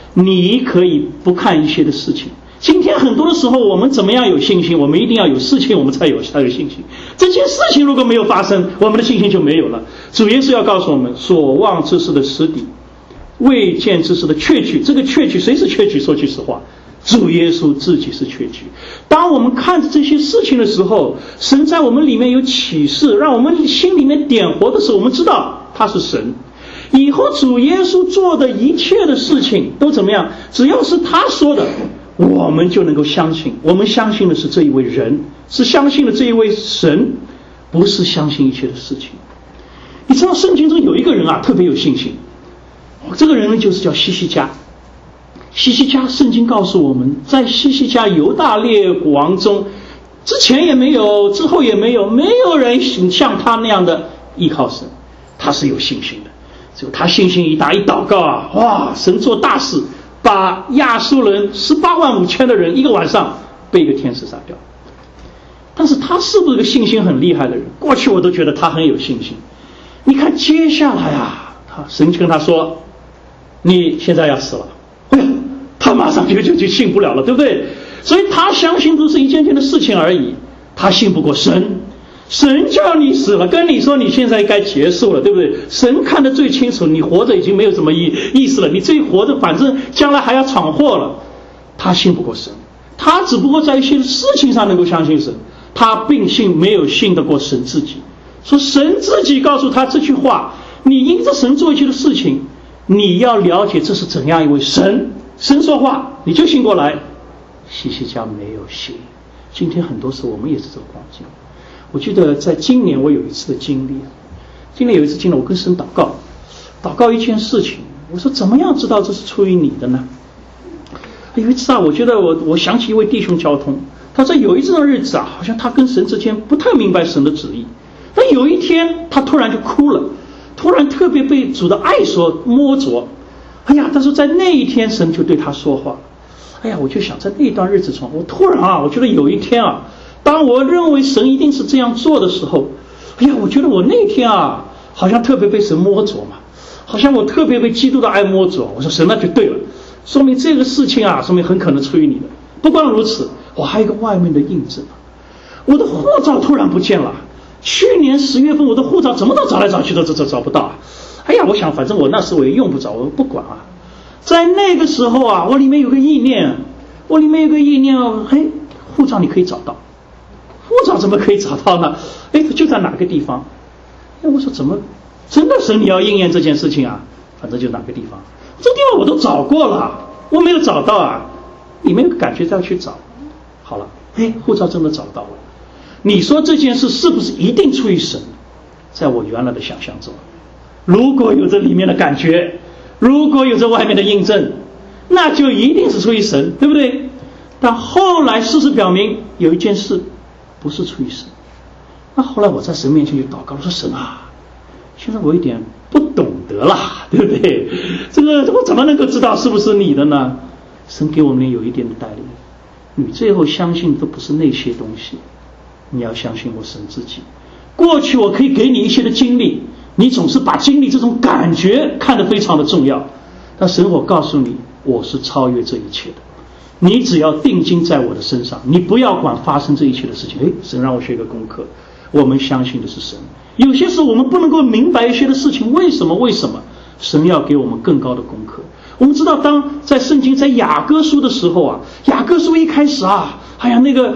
你可以不看一些的事情。今天很多的时候，我们怎么样有信心？我们一定要有事情，我们才有信心。这件事情如果没有发生，我们的信心就没有了。主耶稣要告诉我们，所望之事的实底，未见之事的确据。这个确据，谁是确据？说句实话，主耶稣自己是确据。当我们看着这些事情的时候，神在我们里面有启示，让我们心里面点活的时候，我们知道他是神。以后主耶稣做的一切的事情都怎么样？只要是他说的，我们就能够相信。我们相信的是这一位人，是相信的这一位神，不是相信一切的事情。你知道圣经中有一个人啊，特别有信心，这个人呢就是叫西西家。西西家，圣经告诉我们，在西西家犹大列王中，之前也没有，之后也没有，没有人像他那样的依靠神，他是有信心的。只有他信心一大，一祷告啊，哇，神做大事，把亚述人185000的人一个晚上被一个天使杀掉。但是他是不是个信心很厉害的人？过去我都觉得他很有信心。你看接下来啊，神就跟他说，你现在要死了。哎呀，他马上就信不了了，对不对？所以他相信都是一件件的事情而已，他信不过神。神叫你死了，跟你说你现在该结束了，对不对？神看得最清楚，你活着已经没有什么意思了，你这活着反正将来还要闯祸了。他信不过神，他只不过在一些事情上能够相信神，他并没有信得过神自己。说神自己告诉他这句话，你因着神做一些的事情，你要了解这是怎样一位神，神说话你就信过来。西西家没有信。今天很多时候我们也是这个光景。我记得在今年我有一次的经历，我跟神祷告一件事情，我说怎么样知道这是出于你的呢？有一次啊，我觉得我想起一位弟兄交通，他说有一阵日子啊，好像他跟神之间不太明白神的旨意。但有一天他突然就哭了，突然特别被主的爱所摸着。哎呀，他说在那一天神就对他说话。哎呀，我就想在那段日子中，我突然啊，我觉得有一天啊，当我认为神一定是这样做的时候，哎呀，我觉得我那天啊，好像特别被神摸着嘛，好像我特别被基督的爱摸着。我说神那就对了，说明这个事情啊，说明很可能出于你的。不光如此，我还有一个外面的印证，我的护照突然不见了。去年10月份我的护照怎么都找来找去都找不到啊！哎呀，我想反正我那时我也用不着，我不管啊。在那个时候啊，我里面有个意念，哎，护照你可以找到。护照怎么可以找到呢？哎，就在哪个地方？哎，我说怎么真的神你要应验这件事情啊？反正就哪个地方，这个地方我都找过了，我没有找到啊。你没有感觉再去找，好了，哎，护照真的找到了。你说这件事是不是一定出于神？在我原来的想象中，如果有这里面的感觉，如果有这外面的印证，那就一定是出于神，对不对？但后来事实表明，有一件事不是出于神。那后来我在神面前就祷告，我说神啊，现在我有点不懂得啦，对不对？这个我怎么能够知道是不是你的呢？神给我们有一点的带领，你最后相信都不是那些东西，你要相信我神自己。过去我可以给你一些的经历，你总是把经历这种感觉看得非常的重要，但神我告诉你，我是超越这一切的。你只要定睛在我的身上，你不要管发生这一切的事情。神让我学一个功课，我们相信的是神。有些时候我们不能够明白一些的事情，为什么神要给我们更高的功课。我们知道当在圣经在雅各书的时候啊，雅各书一开始啊，哎呀那个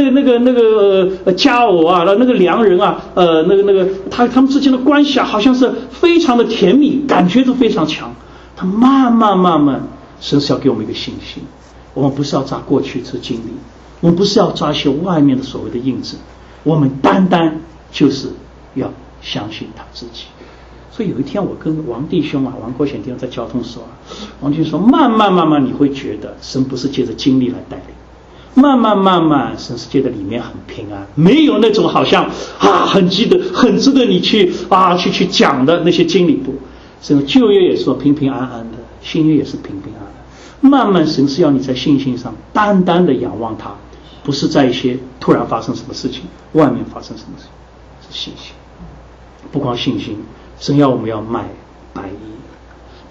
佳偶啊，那个良人啊，他们之间的关系啊，好像是非常的甜蜜，感觉都非常强。他慢慢神是要给我们一个信心，我们不是要抓过去这经历，我们不是要抓一些外面的所谓的印证，我们单单就是要相信他自己。所以有一天我跟王弟兄啊，王国显弟兄在交通的时候啊，王弟兄说慢慢你会觉得神不是借着经历来带领，慢慢神是借着里面很平安，没有那种好像啊很值得你去讲的那些经历。不，神旧约也说平安安的，新约也是平安的。慢慢神是要你在信心上单单的仰望他，不是在一些突然发生什么事情，外面发生什么事情，是信心。不光信心，神要我们要买白衣，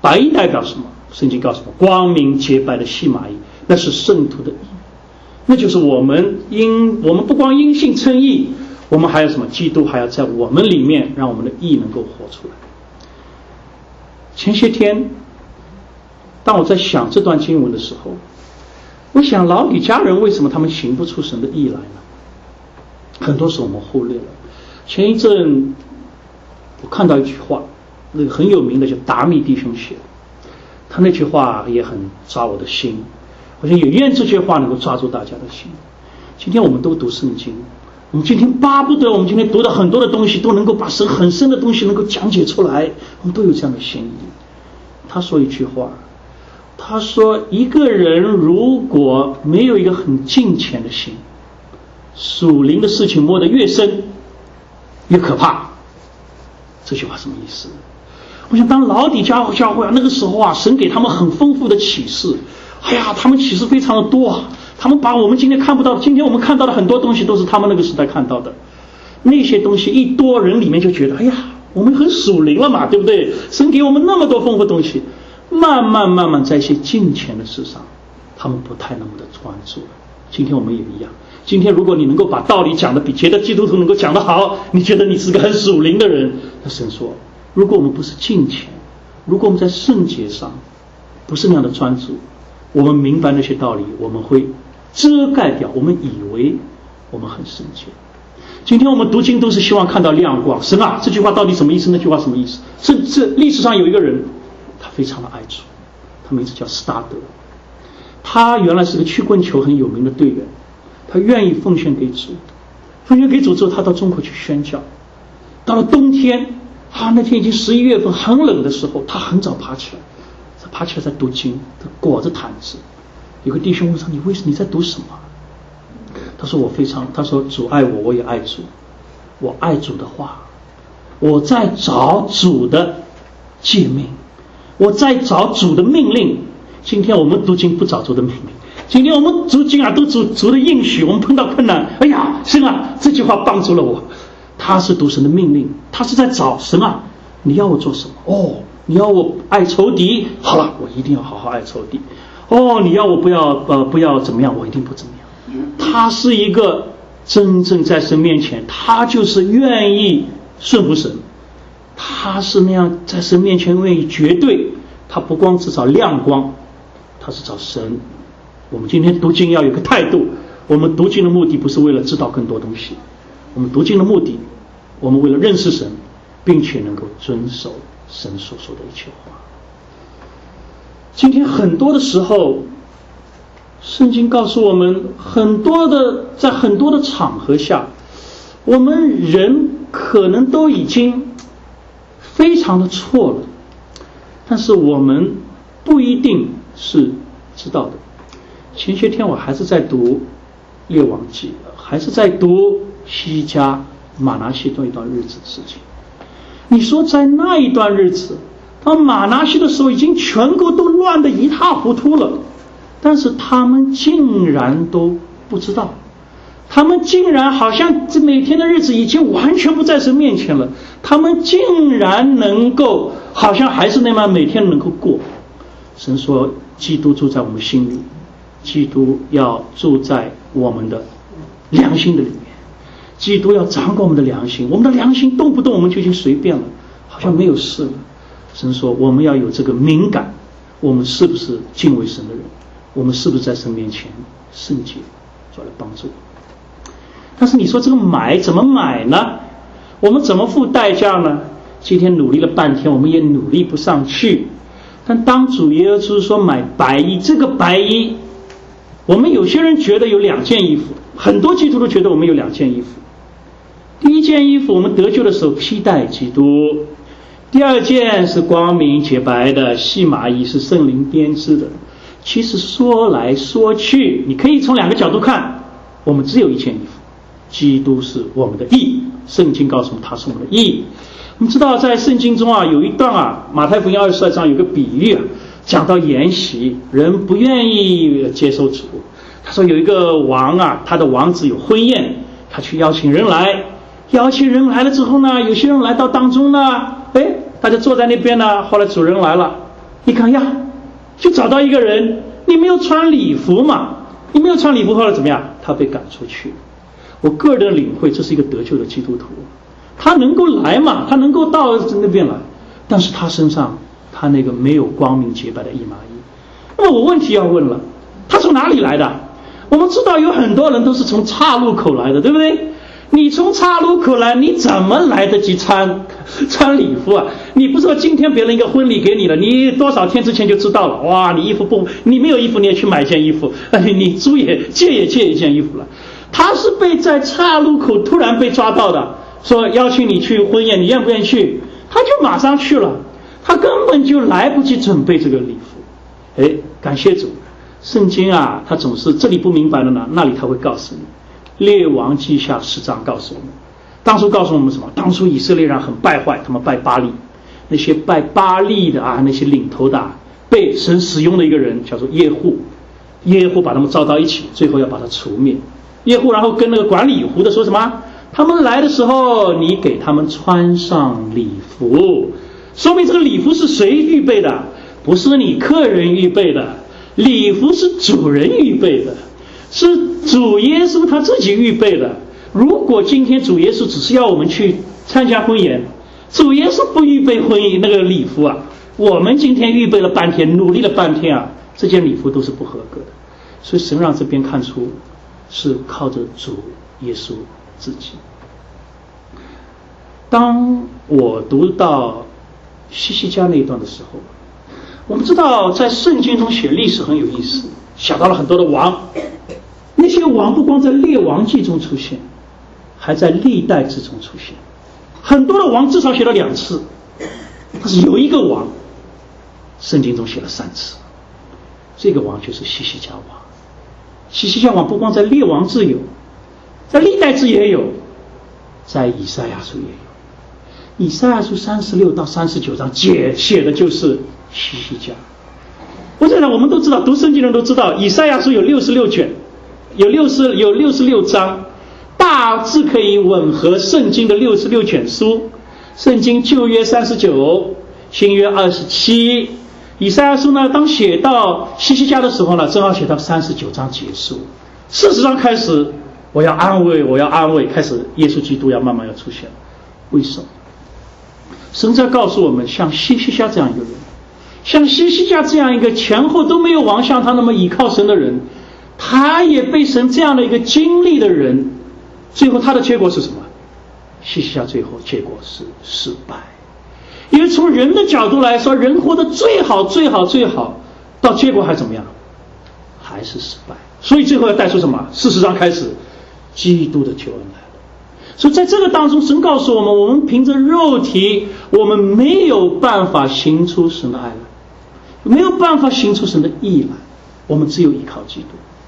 白衣代表什么？圣经告诉我，光明洁白的细麻衣，那是圣徒的义，那就是我们不光因信称义，我们还有什么？基督还要在我们里面，让我们的义能够活出来。前些天，当我在想这段经文的时候，我想老底嘉人为什么他们行不出神的义来呢？很多时候我们忽略了。前一阵我看到一句话，那个很有名的叫达密弟兄写的，他那句话也很抓我的心，我想也愿这句话能够抓住大家的心。今天我们都读圣经，我们今天巴不得我们今天读的很多的东西都能够把神很深的东西能够讲解出来，我们都有这样的心意。他说一句话，他说一个人如果没有一个很敬虔的心，属灵的事情摸得越深越可怕。这句话什么意思？我想当老底嘉教会那个时候啊，神给他们很丰富的启示，他们启示非常的多啊，他们把我们今天看不到，今天我们看到的很多东西都是他们那个时代看到的。那些东西一多，人里面就觉得我们很属灵了嘛，对不对？神给我们那么多丰富的东西，慢慢在一些敬虔的事上，他们不太那么的专注了。今天我们也一样，今天如果你能够把道理讲得比别的基督徒能够讲得好，你觉得你是个很属灵的人，那神说，如果我们不是敬虔，如果我们在圣洁上不是那样的专注，我们明白那些道理，我们会遮盖掉，我们以为我们很圣洁。今天我们读经都是希望看到亮光，神啊，这句话到底什么意思？那句话什么意思？甚至历史上有一个人，他非常的爱主，他名字叫斯达德，他原来是个曲棍球很有名的队员，他愿意奉献给主，奉献给主之后，他到中国去宣教。到了冬天，那天已经11月份，很冷的时候，他很早爬起来在读经，他裹着毯子。有个弟兄问他：“你在读什么？”他说：“主爱我，我也爱主。我爱主的话，我在找主的诫命，我在找主的命令。今天我们读经不找主的命令，今天我们读经都主的应许。我们碰到困难，神啊，这句话帮助了我。他是读神的命令，他是在找神啊，你要我做什么？你要我爱仇敌，好了，我一定要好好爱仇敌。你要我不要怎么样，我一定不怎么样。他是一个真正在神面前，他就是愿意顺服神，他是那样在神面前愿意绝对，他不光只找亮光，他是找神。我们今天读经要有个态度，我们读经的目的不是为了知道更多东西，我们读经的目的，我们为了认识神，并且能够遵守神所说的一切话。今天很多的时候，圣经告诉我们，在很多的场合下，我们人可能都已经非常的错了，但是我们不一定是知道的。前些天我还是在读列王记，还是在读西家马拿西这一段日子的事情。你说在那一段日子，当马拿西的时候，已经全国都乱得一塌糊涂了，但是他们竟然都不知道，他们竟然好像这每天的日子已经完全不在神面前了，他们竟然能够好像还是那么每天能够过。神说，基督住在我们心里，基督要住在我们的良心的里面，基督要掌管我们的良心，我们的良心动不动我们就已经随便了，好像没有事了。神说，我们要有这个敏感，我们是不是敬畏神的人，我们是不是在神面前圣洁，就来帮助。但是你说这个买怎么买呢？我们怎么付代价呢？今天努力了半天，我们也努力不上去。但当主耶稣说买白衣，这个白衣，我们有些人觉得有2件衣服，很多基督徒觉得我们有2件衣服。第一件衣服，我们得救的时候披戴基督；第二件是光明洁白的细麻衣，是圣灵编织的。其实说来说去，你可以从2个角度看，我们只有1件衣服，基督是我们的义，圣经告诉我们他是我们的义。我们知道在圣经中有一段马太福音22章有个比喻讲到筵席，人不愿意接受主。他说有一个王他的王子有婚宴，他去邀请人来，邀请人来了之后呢，有些人来到当中呢，大家坐在那边呢，后来主人来了， 你看呀，就找到一个人，你没有穿礼服嘛，你没有穿礼服，后来怎么样？他被赶出去。我个人的领会，这是一个得救的基督徒，他能够来嘛，他能够到那边来，但是他身上他那个没有光明洁白的义麻衣。那么我问题要问了，他从哪里来的？我们知道有很多人都是从岔路口来的，对不对？你从岔路口来，你怎么来得及穿礼服啊？你不知道今天别人一个婚礼给你了，你多少天之前就知道了。哇，你衣服不，你没有衣服你也去买一件衣服，你租也借一件衣服了。他是被在岔路口突然被抓到的，说邀请你去婚宴，你愿不愿意去？他就马上去了，他根本就来不及准备这个礼服。感谢主，圣经啊，他总是这里不明白的呢，那里他会告诉你。列王记下10章告诉我们，当初告诉我们什么？当初以色列人很败坏，他们拜巴力，那些拜巴力的啊，那些领头的被神使用的一个人叫做耶户，耶户把他们召到一起，最后要把他除灭。耶户然后跟那个管理湖的说什么？他们来的时候，你给他们穿上礼服，说明这个礼服是谁预备的？不是你客人预备的，礼服是主人预备的，是主耶稣他自己预备的。如果今天主耶稣只是要我们去参加婚宴，主耶稣不预备婚姻那个礼服啊，我们今天预备了半天，努力了半天啊，这件礼服都是不合格的。所以神让这边看出是靠着主耶稣自己。当我读到西西家那一段的时候，我们知道在圣经中写历史很有意思，想到了很多的王，那些王不光在列王记中出现，还在历代志中出现。很多的王至少写了2次，但是有一个王圣经中写了3次，这个王就是西西家王。西西家王不光在列王志有，在历代志也有，在以赛亚书也有。以赛亚书36到39章写的就是西西家。我想我们都知道，读圣经的人都知道，以赛亚书有66卷，有66章，大致可以吻合圣经的66卷书。圣经旧约39，新约27。以赛亚书呢，当写到西西家的时候呢，正好写到39章结束，40章开始，我要安慰，开始耶稣基督要慢慢要出现。为什么？神在告诉我们，像西西家这样一个人，像西西家这样一个前后都没有王像他那么倚靠神的人，他也被神这样的一个经历的人，最后他的结果是什么？西西家最后结果是失败。因为从人的角度来说，人活得最好，到结果还怎么样？还是失败。所以最后要带出什么？40章开始，基督的救恩来了。所以在这个当中，神告诉我们，我们凭着肉体，我们没有办法行出神的爱来，没有办法行出神的义来，我们只有依靠基督。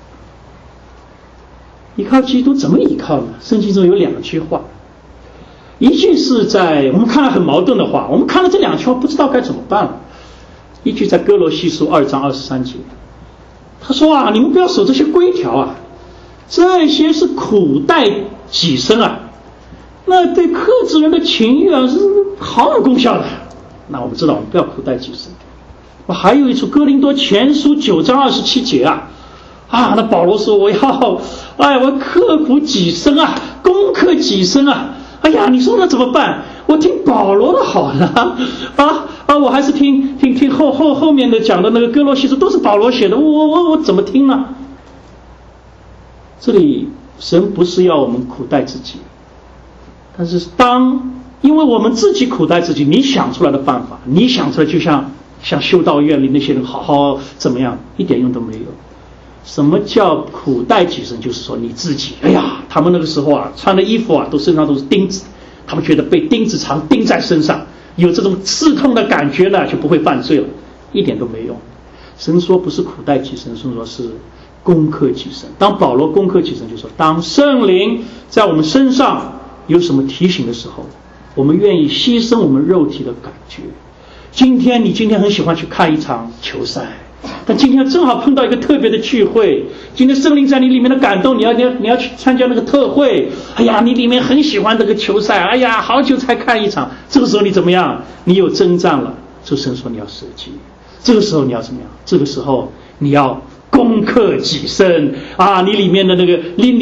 依靠基督怎么依靠呢？圣经中有2句话，一句是在我们看了很矛盾的话，我们看了这2句话不知道该怎么办了。一句在哥罗西书2章23节，他说啊，你们不要守这些规条啊，这些是苦待己身啊，那对克制人的情欲啊是毫无功效的。那我们知道我们不要苦待己身。还有一处哥林多前书9章27节啊，那保罗说我刻苦己身啊，攻克己身啊。哎呀，你说那怎么办？我听保罗的好了我还是听后面的讲的那个哥罗西书都是保罗写的，我怎么听呢？这里神不是要我们苦待自己，但是因为我们自己苦待自己，你想出来的办法，你想出来就像修道院里那些人好怎么样，一点用都没有。什么叫苦待己身？就是说你自己，他们那个时候穿的衣服都身上都是钉子，他们觉得被钉子常钉在身上，有这种刺痛的感觉呢，就不会犯罪了，一点都没用。神说不是苦待己身，神说是攻克己身。当保罗攻克己身，就说当圣灵在我们身上有什么提醒的时候，我们愿意牺牲我们肉体的感觉。你今天很喜欢去看一场球赛，但今天正好碰到一个特别的聚会，今天圣灵在你里面的感动，你要去参加那个特会，你里面很喜欢这个球赛，好久才看一场，这个时候你怎么样？你有征战了，就神说你要舍己。 这个时候你要怎么样？这个时候你要攻克己身啊！你里面的那个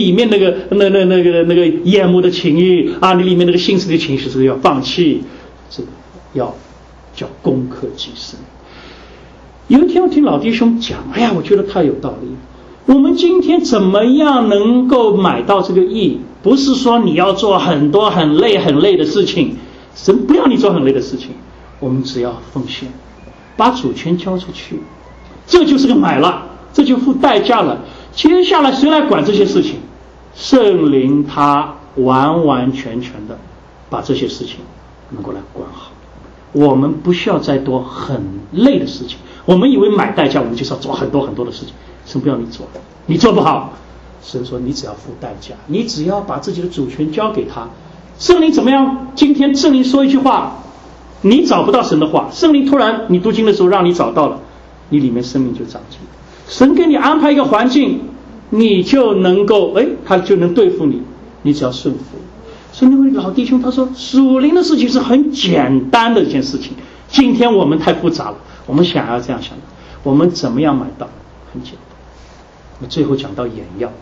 眼目的情欲啊，你里面那个心思的情绪，这个要放弃，这个要叫攻克己身。有一天我听老弟兄讲，哎呀，我觉得太有道理。我们今天怎么样能够买到这个义？不是说你要做很多很累的事情，神不要你做很累的事情，我们只要奉献，把主权交出去，这就是个买了，这就付代价了。接下来谁来管这些事情？圣灵他完完全全的把这些事情能够来管好。我们不需要再多很累的事情。我们以为买代价我们就是要做很多很多的事情，神不要你做，你做不好，神说你只要付代价，你只要把自己的主权交给他。圣灵怎么样？今天圣灵说一句话，你找不到神的话，圣灵突然你读经的时候让你找到了，你里面生命就长进。神给你安排一个环境，你就能够他就能对付你，你只要顺服。所以那位老弟兄他说，属灵的事情是很简单的一件事情，今天我们太复杂了，我们想要这样想的，我们怎么样买到？很简单。那最后讲到眼药，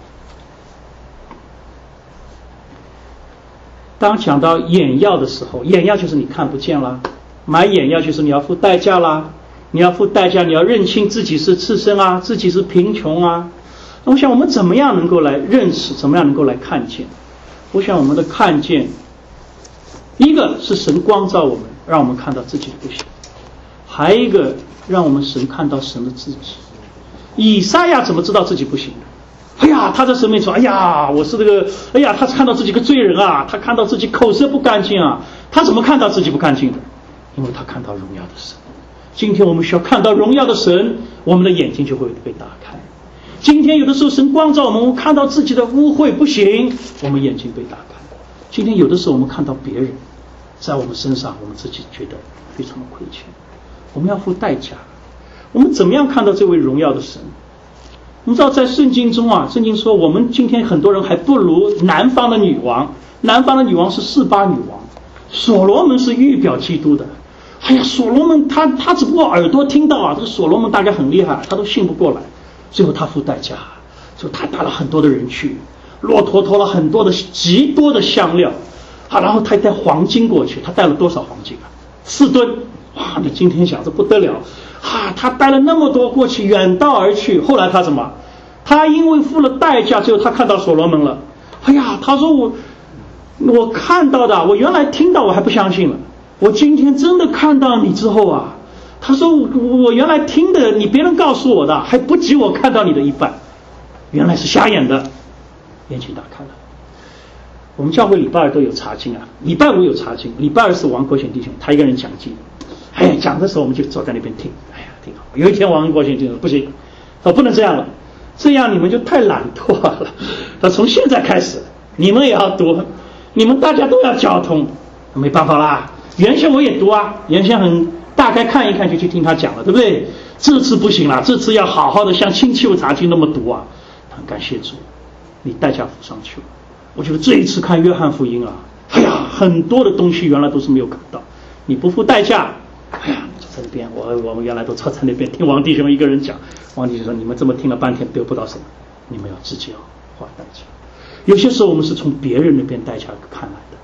当讲到眼药的时候，眼药就是你看不见啦，买眼药就是你要付代价啦，你要付代价，你要认清自己是赤身啊，自己是贫穷啊。那我想我们怎么样能够来认识，怎么样能够来看见？我想我们的看见，一个是神光照我们，让我们看到自己的不行，还一个让我们神看到神的自己。以赛亚怎么知道自己不行的？哎呀，他在神面前说，哎呀，我是这个，哎呀，他看到自己个罪人啊，他看到自己口舌不干净啊，他怎么看到自己不干净的？因为他看到荣耀的神。今天我们需要看到荣耀的神，我们的眼睛就会被打开。今天有的时候神光照我们，看到自己的污秽不行，我们眼睛被打开。今天有的时候我们看到别人在我们身上，我们自己觉得非常的亏欠，我们要付代价。我们怎么样看到这位荣耀的神？我们知道在圣经中啊，圣经说我们今天很多人还不如南方的女王，南方的女王是示巴女王，所罗门是预表基督的。哎呀，所罗门他只不过耳朵听到啊，这个所罗门大概很厉害，他都信不过来，最后他付代价，所以他带了很多的人去，骆驼拖了很多的极多的香料啊，然后他带黄金过去，他带了多少黄金啊？4吨。哇，你今天想这不得了啊！他带了那么多过去，远道而去。后来他怎么？他因为付了代价，最后他看到所罗门了。哎呀，他说我看到的，我原来听到我还不相信了，我今天真的看到你之后啊，他说我原来听的，你别人告诉我的还不及我看到你的一半，原来是瞎眼的，眼睛打开了。我们教会礼拜2都有查经啊，礼拜5有查经，礼拜2是王国贤弟兄他一个人讲经。哎，讲的时候我们就坐在那边听，哎呀，挺好。有一天王国贤就说不行，他不能这样了，这样你们就太懒惰了。他从现在开始，你们也要读，你们大家都要交通。没办法啦，原先我也读啊，原先很大概看一看就去听他讲了，对不对？这次不行了，这次要好好的像亲戚查经那么读啊。很感谢主，你代价付上去了。我觉得这一次看约翰福音啊，哎呀，很多的东西原来都是没有看到，你不付代价。哎呀，坐在那边，我们原来都坐在那边听王弟兄一个人讲，王弟兄说你们这么听了半天得不到什么，你们要自己要花代价。有些时候我们是从别人那边代价看来的。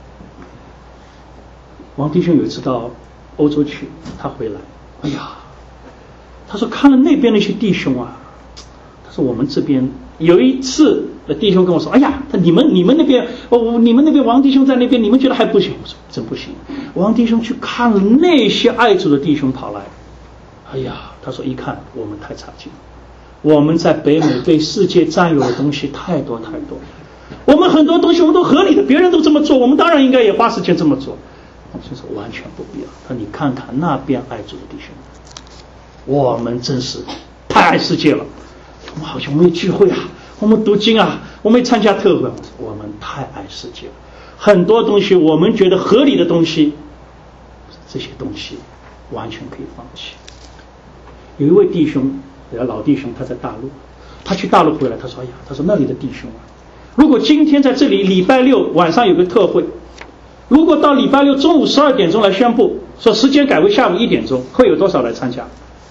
王弟兄有一次到欧洲去，他回来，哎呀，他说看了那边那些弟兄啊，他说我们这边有一次弟兄跟我说，哎呀，你们那边你们那边王弟兄在那边，你们觉得还不行？我说真不行。王弟兄去看了那些爱主的弟兄跑来，哎呀，他说一看我们太差劲了，我们在北美被世界占有的东西太多太多，我们很多东西我们都合理的，别人都这么做，我们当然应该也花时间这么做。就说完全不必要。他说你看看那边爱主的弟兄，我们真是太爱世界了，我们好像没有聚会啊，我们读经啊，我们参加特会，我们太爱世界了。很多东西我们觉得合理的东西，这些东西完全可以放弃。有一位弟兄，老弟兄，他在大陆，他去大陆回来，他说：“哎呀，他说那里的弟兄啊，如果今天在这里礼拜6晚上有个特会，如果到礼拜6中午12点钟来宣布说时间改为下午1点钟，会有多少来参加？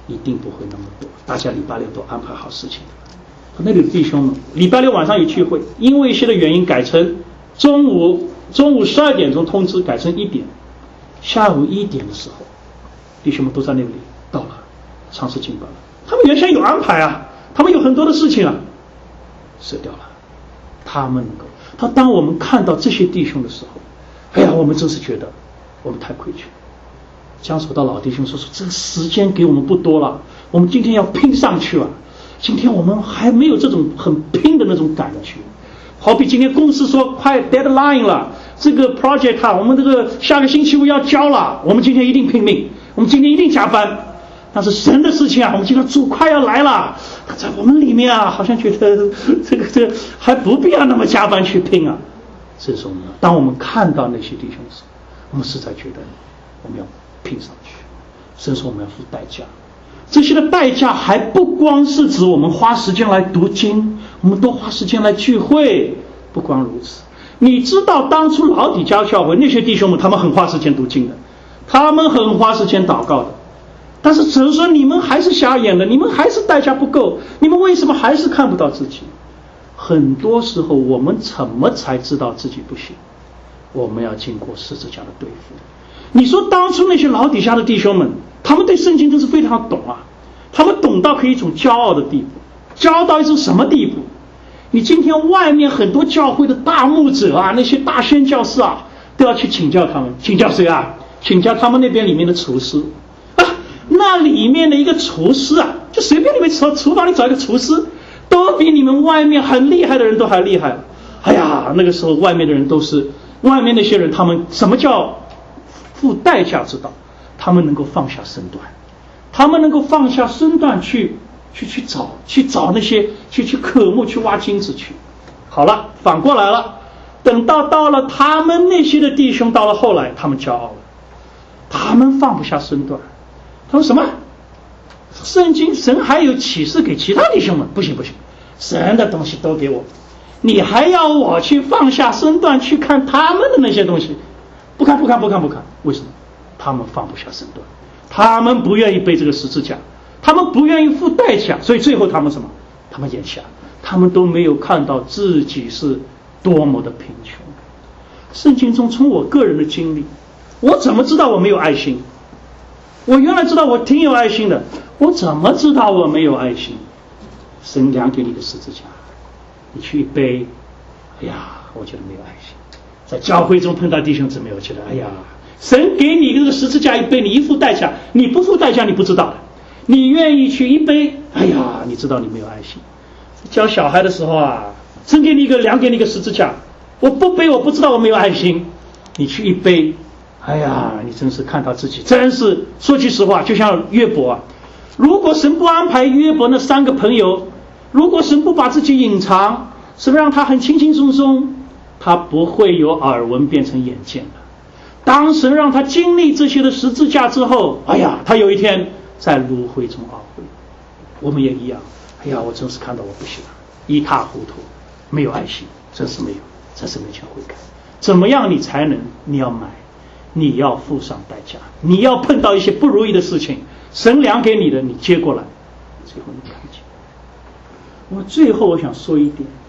一定不会那么多，大家礼拜六都安排好事情的。那里的弟兄们，礼拜六晚上有聚会，因为一些的原因改成中午12点钟通知，改成1点，下午1点的时候，弟兄们都在那里到了，尝试敬拜了。他们原先有安排啊，他们有很多的事情啊，舍掉了。他们能够，当我们看到这些弟兄的时候，哎呀，我们真是觉得我们太亏欠。江守道老弟兄说，这个时间给我们不多了，我们今天要拼上去啊！今天我们还没有这种很拼的那种感觉，好比今天公司说快 deadline 了，这个 project 啊，我们这个下个星期五要交了，我们今天一定拼命，我们今天一定加班。但是神的事情啊，我们今天主快要来了，在我们里面啊，好像觉得这个还不必要那么加班去拼啊。这时候呢，当我们看到那些弟兄的时候，我们实在觉得我们要拼上去，甚至我们要付代价。这些的代价还不光是指我们花时间来读经，我们多花时间来聚会。不光如此，你知道当初老底嘉教会那些弟兄们，他们很花时间读经的，他们很花时间祷告的，但是只是说你们还是瞎眼的，你们还是代价不够，你们为什么还是看不到自己？很多时候我们怎么才知道自己不行？我们要经过十字架的对付。你说当初那些老底下的弟兄们，他们对圣经真是非常懂啊，他们懂到可以一种骄傲的地步，骄傲到一种什么地步？你今天外面很多教会的大牧者啊，那些大宣教士啊，都要去请教他们。请教谁啊？请教他们那边里面的厨师啊，那里面的一个厨师啊，就随便你们厨房里找一个厨师，都比你们外面很厉害的人都还厉害。哎呀，那个时候外面的人都是，外面那些人，他们什么叫付代价知道？他们能够放下身段，他们能够放下身段去找那些去渴慕去挖金子去。好了，反过来了，等到了他们那些的弟兄，到了后来他们骄傲了，他们放不下身段。他说什么？圣经神还有启示给其他弟兄们？不行，神的东西都给我，你还要我去放下身段去看他们的那些东西？不看，为什么？他们放不下身段，他们不愿意背这个十字架，他们不愿意付代价，所以最后他们什么？他们眼瞎，他们都没有看到自己是多么的贫穷。圣经中从我个人的经历，我怎么知道我没有爱心？我原来知道我挺有爱心的，我怎么知道我没有爱心？神量给你的十字架，你去一背，哎呀，我觉得没有爱心。在教会中碰到弟兄姊妹，我觉得哎呀，神给你这个十字架一背，你一付代价，你不付代价你不知道的，你愿意去一背，哎呀，你知道你没有爱心。教小孩的时候啊，神给你量给你一个十字架，我不背我不知道我没有爱心，你去一背，哎呀，你真是看到自己，真是说句实话，就像约伯啊，如果神不安排约伯那3个朋友，如果神不把自己隐藏，神让他很轻轻松松，他不会有耳闻变成眼见的。当神让他经历这些的十字架之后，哎呀，他有一天在炉灰中懊悔。我们也一样，哎呀，我真是看到我不行，一塌糊涂，没有爱心，真是没有，在神面前悔改。怎么样你才能？你要买，你要付上代价，你要碰到一些不如意的事情，神量给你的你接过来，最后你看见。最后我想说一点，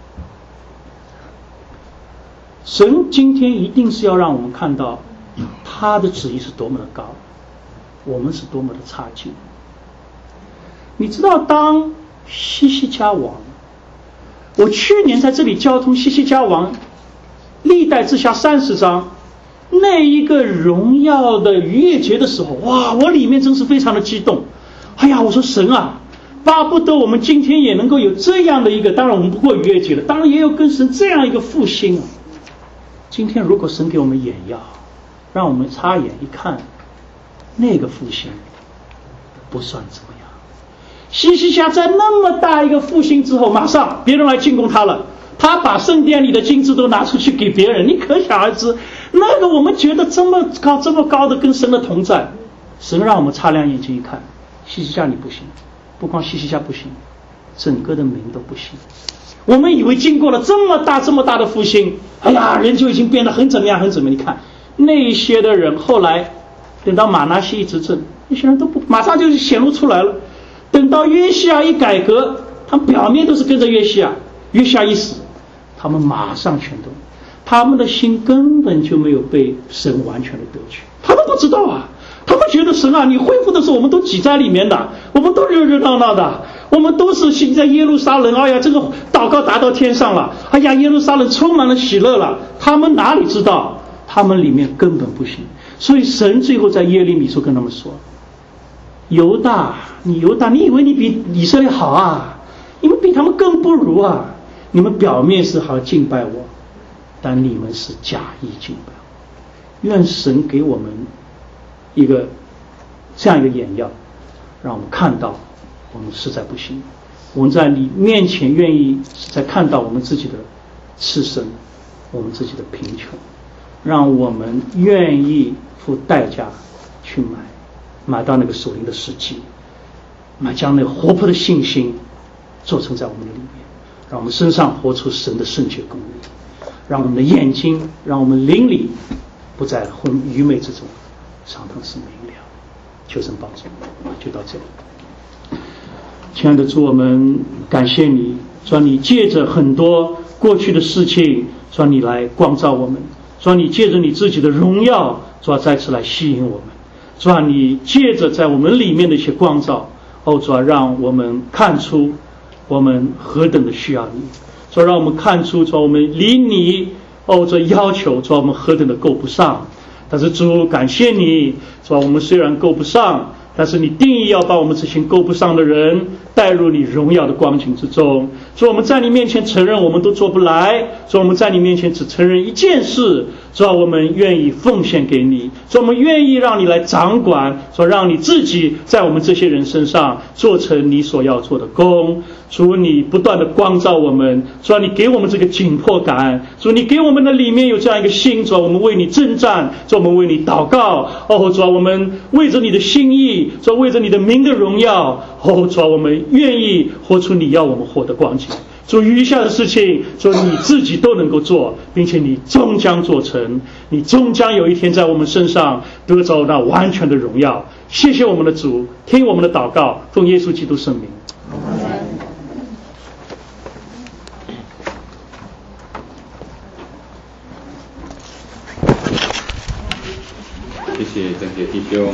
神今天一定是要让我们看到他的旨意是多么的高，我们是多么的差劲。你知道当西西家王，我去年在这里交通西西家王历代志下30章那一个荣耀的逾越节的时候，哇，我里面真是非常的激动。哎呀，我说神啊，巴不得我们今天也能够有这样的一个，当然我们不过逾越节了，当然也有跟神这样一个复兴啊。今天如果神给我们眼药，让我们擦眼一看，那个复兴不算怎么样。西西家在那么大一个复兴之后，马上别人来进攻他了，他把圣殿里的金子都拿出去给别人，你可想而知，那个我们觉得这么高的跟神的同在，神让我们擦亮眼睛一看，西西家你不行，不光西西家不行，整个的民都不行。我们以为经过了这么大的复兴，哎呀，人就已经变得很怎么样。你看那些的人后来等到马拿西一执政， 那些人都不马上就显露出来了。等到约西亚一改革，他们表面都是跟着约西亚，约西亚一死，他们马上全都，他们的心根本就没有被神完全的得去，他们不知道啊，他们觉得神啊，你恢复的时候我们都挤在里面的，我们都热热闹闹的，我们都是心在耶路撒冷，哎呀，这个祷告达到天上了，哎呀，耶路撒冷充满了喜乐了，他们哪里知道，他们里面根本不行。所以神最后在耶利米书跟他们说，犹大，你犹大，你以为你比以色列好啊？你们比他们更不如啊！你们表面是好敬拜我，但你们是假意敬拜我。愿神给我们一个这样一个眼药，让我们看到我们实在不行，我们在你面前愿意实在看到我们自己的赤身，我们自己的贫穷，让我们愿意付代价去买到那个属灵的实际，将那个活泼的信心做成在我们的里面，让我们身上活出神的圣洁公义，让我们的眼睛，让我们灵里不在愚昧之中，常常是明亮。求神帮助，就到这里。亲爱的主，我们感谢你，说你借着很多过去的事情，说你来光照我们，说你借着你自己的荣耀，说再次来吸引我们，说你借着在我们里面的一些光照，主让我们看出我们何等的需要你，说让我们看出说我们离你主要求说我们何等的够不上。但是主感谢你，说我们虽然够不上，但是你定义要把我们这些够不上的人带入你荣耀的光景之中。说我们在你面前承认我们都做不来，说我们在你面前只承认一件事，说我们愿意奉献给你，说我们愿意让你来掌管，说让你自己在我们这些人身上做成你所要做的工。主你不断的光照我们，说你给我们这个紧迫感，主你给我们的里面有这样一个心，主我们为你征战，主我们为你祷告，主我们为着你的心意，主为着你的名的荣耀，主我们愿意活出你要我们活的光景。主余下的事情，主你自己都能够做，并且你终将做成，你终将有一天在我们身上得着那完全的荣耀。谢谢我们的主，听我们的祷告，奉耶稣基督圣名。
谢谢郑姐弟兄。